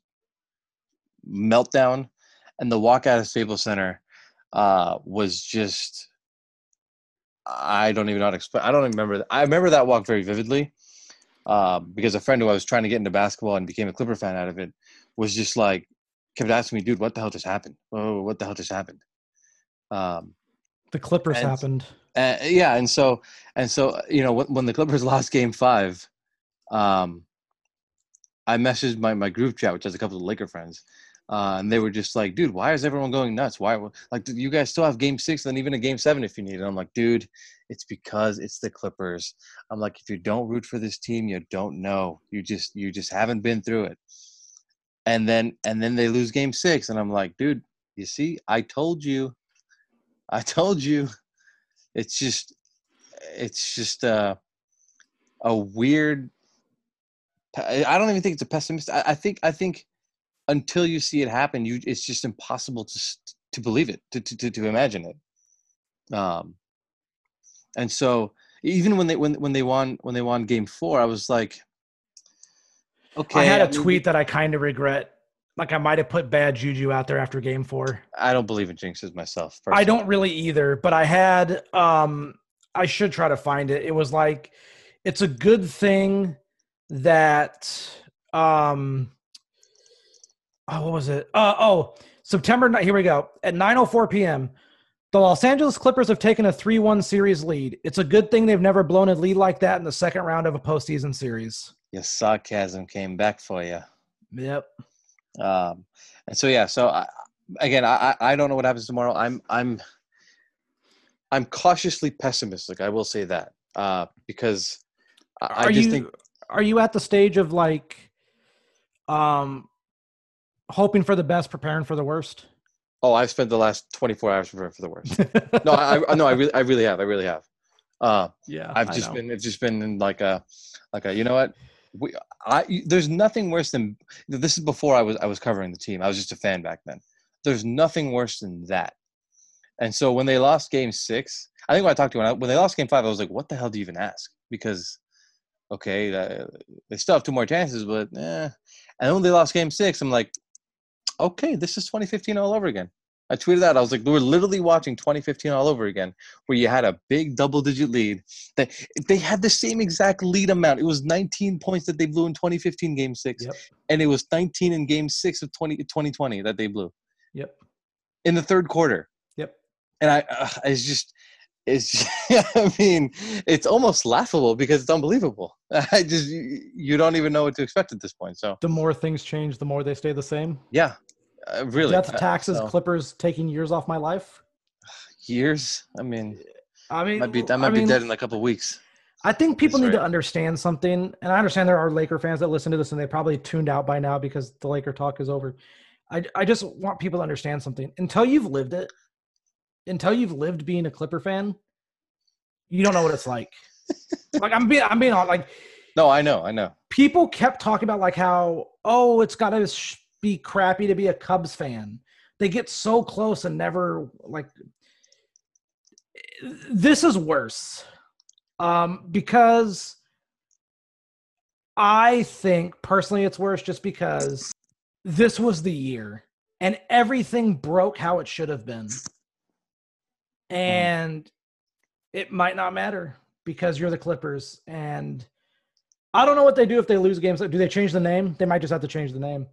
S6: meltdown. And the walk out of Staples Center uh, was just, I don't even know how to explain. I don't even remember. That. I remember that walk very vividly uh, because a friend who I was trying to get into basketball and became a Clipper fan out of it was just like, kept asking me, dude, what the hell just happened? Oh, what the hell just happened? Um,
S7: the Clippers
S6: and,
S7: happened.
S6: Uh, yeah. And so, and so, you know, when, when the Clippers lost game five, um, I messaged my, my group chat, which has a couple of Laker friends. Uh, and they were just like, dude, why is everyone going nuts? Why, like, you guys still have game six and even a game seven if you need it. I'm like, dude, it's because it's the Clippers. I'm like, if you don't root for this team, you don't know. You just, you just haven't been through it. And then, and then they lose game six. And I'm like, dude, you see, I told you, I told you. It's just, it's just uh, a weird, I don't even think it's a pessimist. I, I think, I think, until you see it happen, you it's just impossible to to believe it, to to to imagine it. Um, and so even when they when when they won when they won game four, I was like, okay.
S7: I had a
S6: I mean,
S7: tweet that I kind of regret. Like I might have put bad juju out there after game four.
S6: I don't believe in jinxes myself. Personally.
S7: I don't really either, but I had. Um, I should try to find it. It was like, it's a good thing that. Um, Oh, what was it? Uh, oh, September ninth. Here we go. At nine oh four p.m., the Los Angeles Clippers have taken a three one series lead. It's a good thing they've never blown a lead like that in the second round of a postseason series.
S6: Your sarcasm came back for you.
S7: Yep.
S6: Um, and so, yeah, so I, again, I, I don't know what happens tomorrow. I'm, I'm, I'm cautiously pessimistic. I will say that uh, because I,
S7: are
S6: I just
S7: you,
S6: think.
S7: Are you at the stage of like, um, hoping for the best, preparing for the worst?
S6: Oh, I've spent the last twenty-four hours preparing for the worst. no, I, I no, I really, I really have. I really have. Uh,
S7: yeah,
S6: I've just been, it's just been in like a, like a, you know what? We, I, there's nothing worse than this is before I was, I was covering the team. I was just a fan back then. There's nothing worse than that. And so when they lost game six, I think when I talked to you, when, I, when they lost game five, I was like, what the hell do you even ask? Because, okay, uh, they still have two more chances, but eh. And then when they lost game six, I'm like, okay, this is twenty fifteen all over again. I tweeted that. I was like, we were literally watching twenty fifteen all over again, where you had a big double-digit lead. They, they had the same exact lead amount. It was nineteen points that they blew in twenty fifteen game six,
S7: yep.
S6: and it was nineteen in game six of twenty twenty that they blew.
S7: Yep.
S6: In the third quarter.
S7: Yep.
S6: And I, uh, it's just, it's, just, I mean, it's almost laughable because it's unbelievable. I just, you, you don't even know what to expect at this point. So
S7: the more things change, the more they stay the same.
S6: Yeah. Uh, really,
S7: death, taxes,
S6: so,
S7: Clippers taking years off my life.
S6: Years? I mean,
S7: I mean,
S6: might be, I might
S7: I
S6: be
S7: mean,
S6: dead in a couple of weeks.
S7: I think people
S6: That's
S7: need
S6: right.
S7: to understand something, and I understand there are Laker fans that listen to this and they probably tuned out by now because the Laker talk is over. I, I just want people to understand something. Until you've lived it, until you've lived being a Clipper fan, you don't know what it's like. Like I'm being, I'm being on like.
S6: No, I know, I know.
S7: People kept talking about like how, oh, it's got to sh- be crappy to be a Cubs fan. They get so close and never like. this is worse um, because I think personally it's worse just because this was the year and everything broke how it should have been. And it might not matter because you're the Clippers. And I don't know what they do if they lose games. Do they change the name? They might just have to change the name.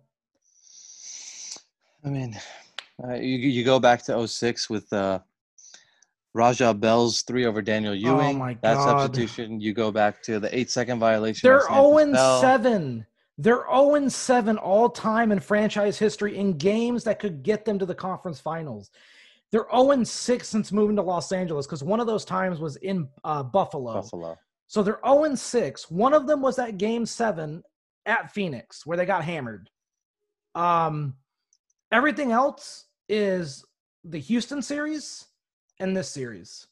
S6: I mean, uh, you you go back to oh six with uh, Raja Bell's three over Daniel Ewing.
S7: Oh my
S6: that
S7: God.
S6: substitution. You go back to the eight second violation.
S7: They're
S6: by Santos
S7: oh
S6: Bell.
S7: seven. They're oh seven all time in franchise history in games that could get them to the conference finals. They're oh six since moving to Los Angeles because one of those times was in uh, Buffalo.
S6: Buffalo.
S7: So they're oh six. One of them was that game seven at Phoenix where they got hammered. Um, everything else is the Houston series and this series.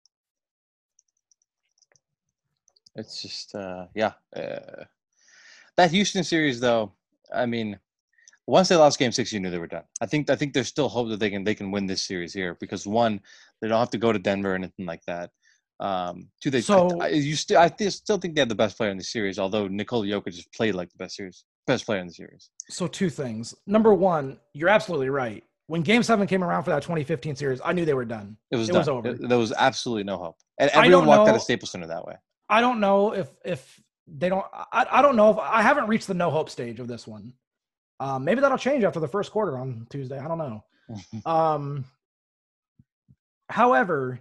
S6: It's just, uh, yeah. Uh, that Houston series, though, I mean, once they lost Game Six, you knew they were done. I think I think there's still hope that they can they can win this series here because one, they don't have to go to Denver or anything like that. Um, two, they
S7: So-
S6: I, I, you still I th- still think they have the best player in the series, although Nikola Jokic just played like the best series best player in the series.
S7: So two things. Number one, you're absolutely right. When Game Seven came around for that twenty fifteen series, I knew they were done.
S6: It was
S7: It
S6: done.
S7: was over.
S6: It- there was absolutely no hope, and
S7: I
S6: everyone
S7: don't
S6: walked out
S7: know-
S6: of Staples Center that way.
S7: I don't know if if they don't. I, I don't know if I haven't reached the no hope stage of this one. Um, maybe that'll change after the first quarter on Tuesday. I don't know. um, however,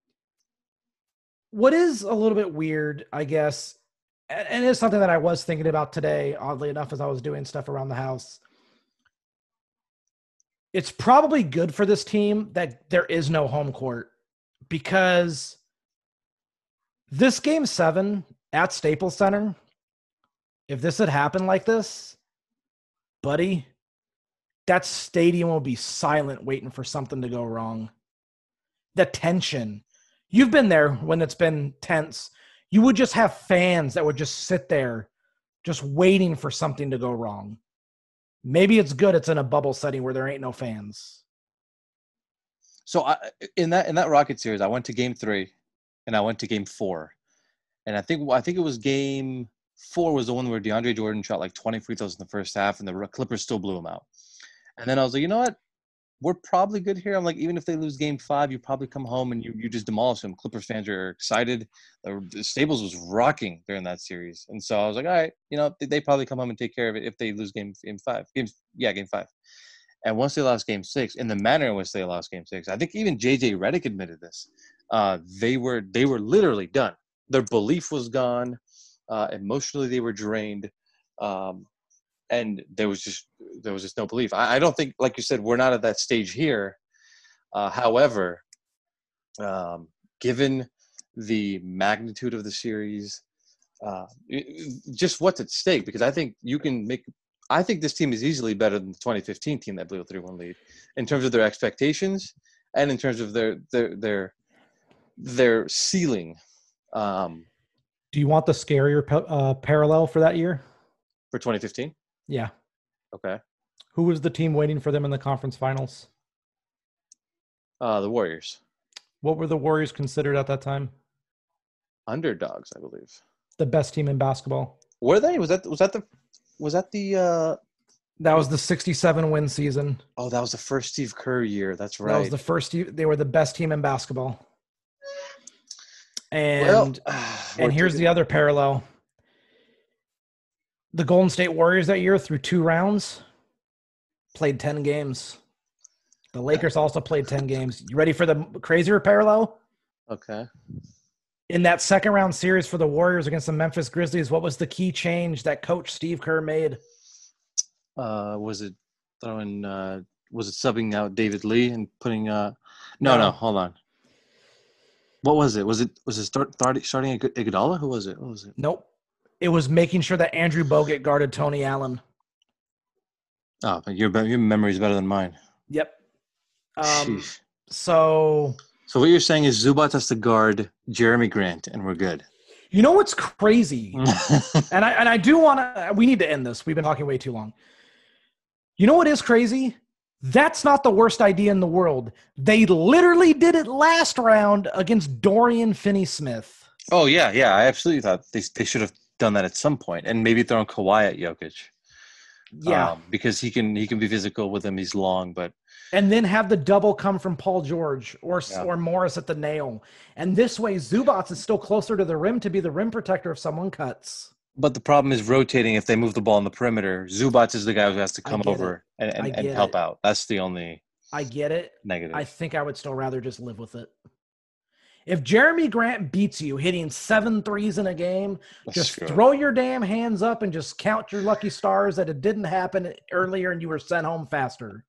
S7: what is a little bit weird, I guess, and, and it's something that I was thinking about today, oddly enough, as I was doing stuff around the house. It's probably good for this team that there is no home court because this game seven at Staples Center, if this had happened like this, buddy, that stadium will be silent waiting for something to go wrong. The tension. You've been there when it's been tense. You would just have fans that would just sit there just waiting for something to go wrong. Maybe it's good it's in a bubble setting where there ain't no fans.
S6: So I, in that in that Rocket series, I went to Game Three, and I went to Game Four, and I think I think it was Game Four was the one where DeAndre Jordan shot like twenty free throws in the first half, and the Clippers still blew him out. And then I was like, you know what? We're probably good here. I'm like, even if they lose Game Five, you probably come home and you you just demolish them. Clippers fans are excited. The Staples was rocking during that series, and so I was like, all right, you know, they, they probably come home and take care of it if they lose Game Game Five. Games, yeah, Game Five. And once they lost Game Six, in the manner in which they lost Game Six, I think even J J Redick admitted this. Uh, they were they were literally done. Their belief was gone. Uh, emotionally, they were drained, um, and there was just there was just no belief. I, I don't think, like you said, we're not at that stage here. Uh, however, um, given the magnitude of the series, uh, it, just what's at stake, because I think you can make. I think this team is easily better than the twenty fifteen team that blew a three one lead in terms of their expectations and in terms of their their their their ceiling. Um,
S7: Do you want the scarier uh, parallel for that year?
S6: for twenty fifteen?
S7: Yeah.
S6: Okay.
S7: Who was the team waiting for them in the conference finals?
S6: Uh, the Warriors.
S7: What were the Warriors considered at that time?
S6: Underdogs, I believe.
S7: The best team in basketball.
S6: Were they? Was that was that the was that the uh
S7: That was the sixty-seven win season.
S6: oh that was the first Steve Kerr year. That's right.
S7: That was the first. They were the best team in basketball. And
S6: well,
S7: and here's the other parallel. The Golden State Warriors that year through two rounds played ten games. The Lakers also played ten games. You ready for the crazier parallel?
S6: Okay.
S7: In that second round series for the Warriors against the Memphis Grizzlies, what was the key change that coach Steve Kerr made?
S6: Uh, was it throwing? Uh, was it subbing out David Lee and putting? Uh, no,
S7: No.
S6: no. Hold on. What was it? Was it was it start, start, starting Ig- Iguodala? Who was it? What was it?
S7: Nope. It was making sure that Andrew Bogut guarded Tony Allen.
S6: Oh, your your memory is better than mine.
S7: Yep. Um,
S6: Sheesh.
S7: so
S6: So what you're saying is Zubac has to guard Jeremy Grant, and we're good.
S7: you know what's crazy? and I and I do want to. We need to end this. We've been talking way too long. You know what is crazy? That's not the worst idea in the world. They literally did it last round against Dorian Finney-Smith.
S6: Oh, yeah, yeah. I absolutely thought they, they should have done that at some point, and maybe thrown Kawhi at Jokic.
S7: Yeah.
S6: Um, because he can he can be physical with him. He's long, but
S7: and then have the double come from Paul George or yeah. or Morris at the nail. And this way, Zubac is still closer to the rim to be the rim protector if someone cuts.
S6: But the problem is rotating if they move the ball on the perimeter. Zubac is the guy who has to come over it. and, and, and help it. out. That's the only
S7: I get it.
S6: Negative.
S7: I think I would still rather just live with it. If Jeremy Grant beats you hitting seven threes in a game, That's just true. throw your damn hands up and just count your lucky stars that it didn't happen earlier and you were sent home faster.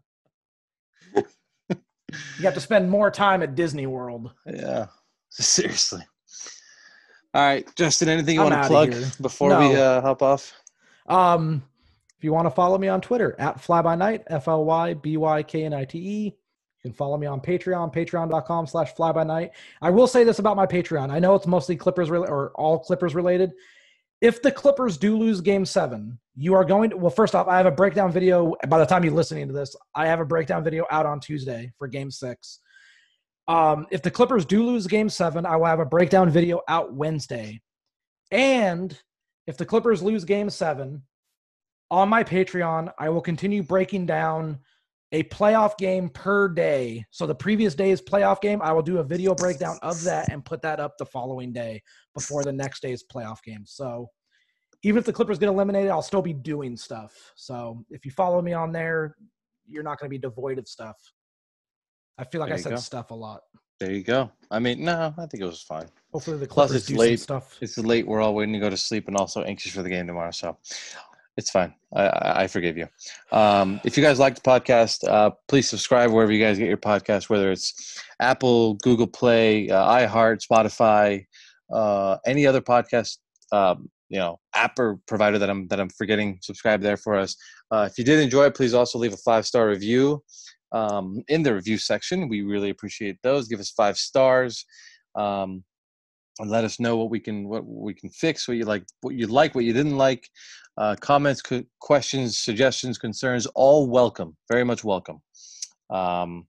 S7: You have to spend more time at Disney World.
S6: Yeah, seriously. All right, Justin, anything you
S7: I'm
S6: want to plug before no. we uh, hop off?
S7: Um, if you want to follow me on Twitter, at FlyByNight, F L Y B Y K N I T E. You can follow me on Patreon, patreon.com slash flybynight. I will say this about my Patreon. I know it's mostly Clippers re- or all Clippers related. If the Clippers do lose game seven, you are going to, well, first off, I have a breakdown video. By the time you're listening to this, I have a breakdown video out on Tuesday for game six. Um, if the Clippers do lose game seven, I will have a breakdown video out Wednesday. And if the Clippers lose game seven, on my Patreon, I will continue breaking down a playoff game per day. So the previous day's playoff game, I will do a video breakdown of that and put that up the following day before the next day's playoff game. So even if the Clippers get eliminated, I'll still be doing stuff. So if you follow me on there, you're not going to be devoid of stuff. I feel like I said go. stuff a lot.
S6: There you go. I mean, no, I think it was fine.
S7: Hopefully the Clippers
S6: Plus it's
S7: do
S6: late.
S7: some stuff.
S6: It's late. We're all waiting to go to sleep and also anxious for the game tomorrow. So it's fine. I, I forgive you. Um, if you guys like the podcast, uh, please subscribe wherever you guys get your podcast, whether it's Apple, Google Play, uh, iHeart, Spotify, uh, any other podcast, um, you know, app or provider that I'm that I'm forgetting. Subscribe there for us. Uh, if you did enjoy it, please also leave a five star review um, in the review section. We really appreciate those. Give us five stars. Um, And let us know what we can what we can fix, what you like, what you like, what you didn't like. Uh, comments, co- questions, suggestions, concerns, all welcome, very much welcome. Um,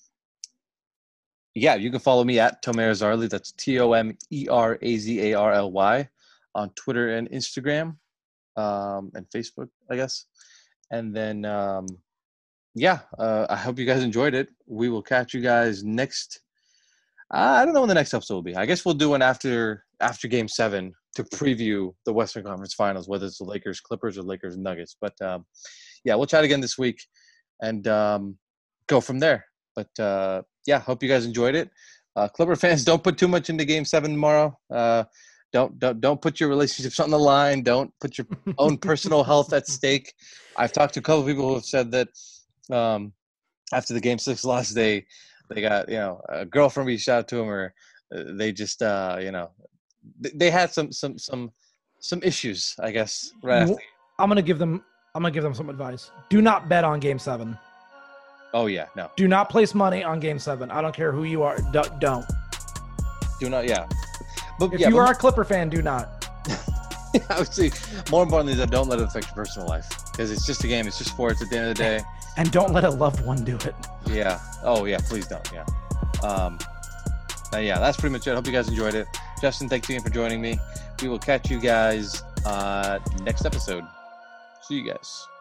S6: yeah, you can follow me at Tomer Azarly. That's T O M E R A Z A R L Y on Twitter and Instagram um, and Facebook, I guess. And then, um, yeah, uh, I hope you guys enjoyed it. We will catch you guys next. I don't know when the next episode will be. I guess we'll do one after after Game Seven to preview the Western Conference Finals, whether it's the Lakers Clippers or Lakers Nuggets. But um, yeah, we'll chat again this week and um, go from there. But uh, yeah, hope you guys enjoyed it. Uh, Clipper fans, don't put too much into Game Seven tomorrow. Uh, don't don't don't put your relationships on the line. Don't put your own personal health at stake. I've talked to a couple of people who have said that um, after the Game Six loss, they. They got, you know, a girlfriend reached out to him, or they just, uh, you know, they had some, some, some, some issues, I guess. Right. After.
S7: I'm gonna give them. I'm gonna give them some advice. Do not bet on Game Seven.
S6: Oh yeah, no.
S7: Do not place money on Game Seven. I don't care who you are. Do, don't.
S6: Do not. Yeah. But
S7: if
S6: yeah,
S7: you
S6: but,
S7: are a Clipper fan, do not.
S6: Obviously, more importantly, that don't let it affect your personal life, because it's just a game. It's just sports at the end of the day.
S7: And don't let a loved one do it.
S6: Yeah. Oh, yeah. Please don't. Yeah. Um, uh, yeah, that's pretty much it. Hope you guys enjoyed it. Justin, thanks again for joining me. We will catch you guys uh, next episode. See you guys.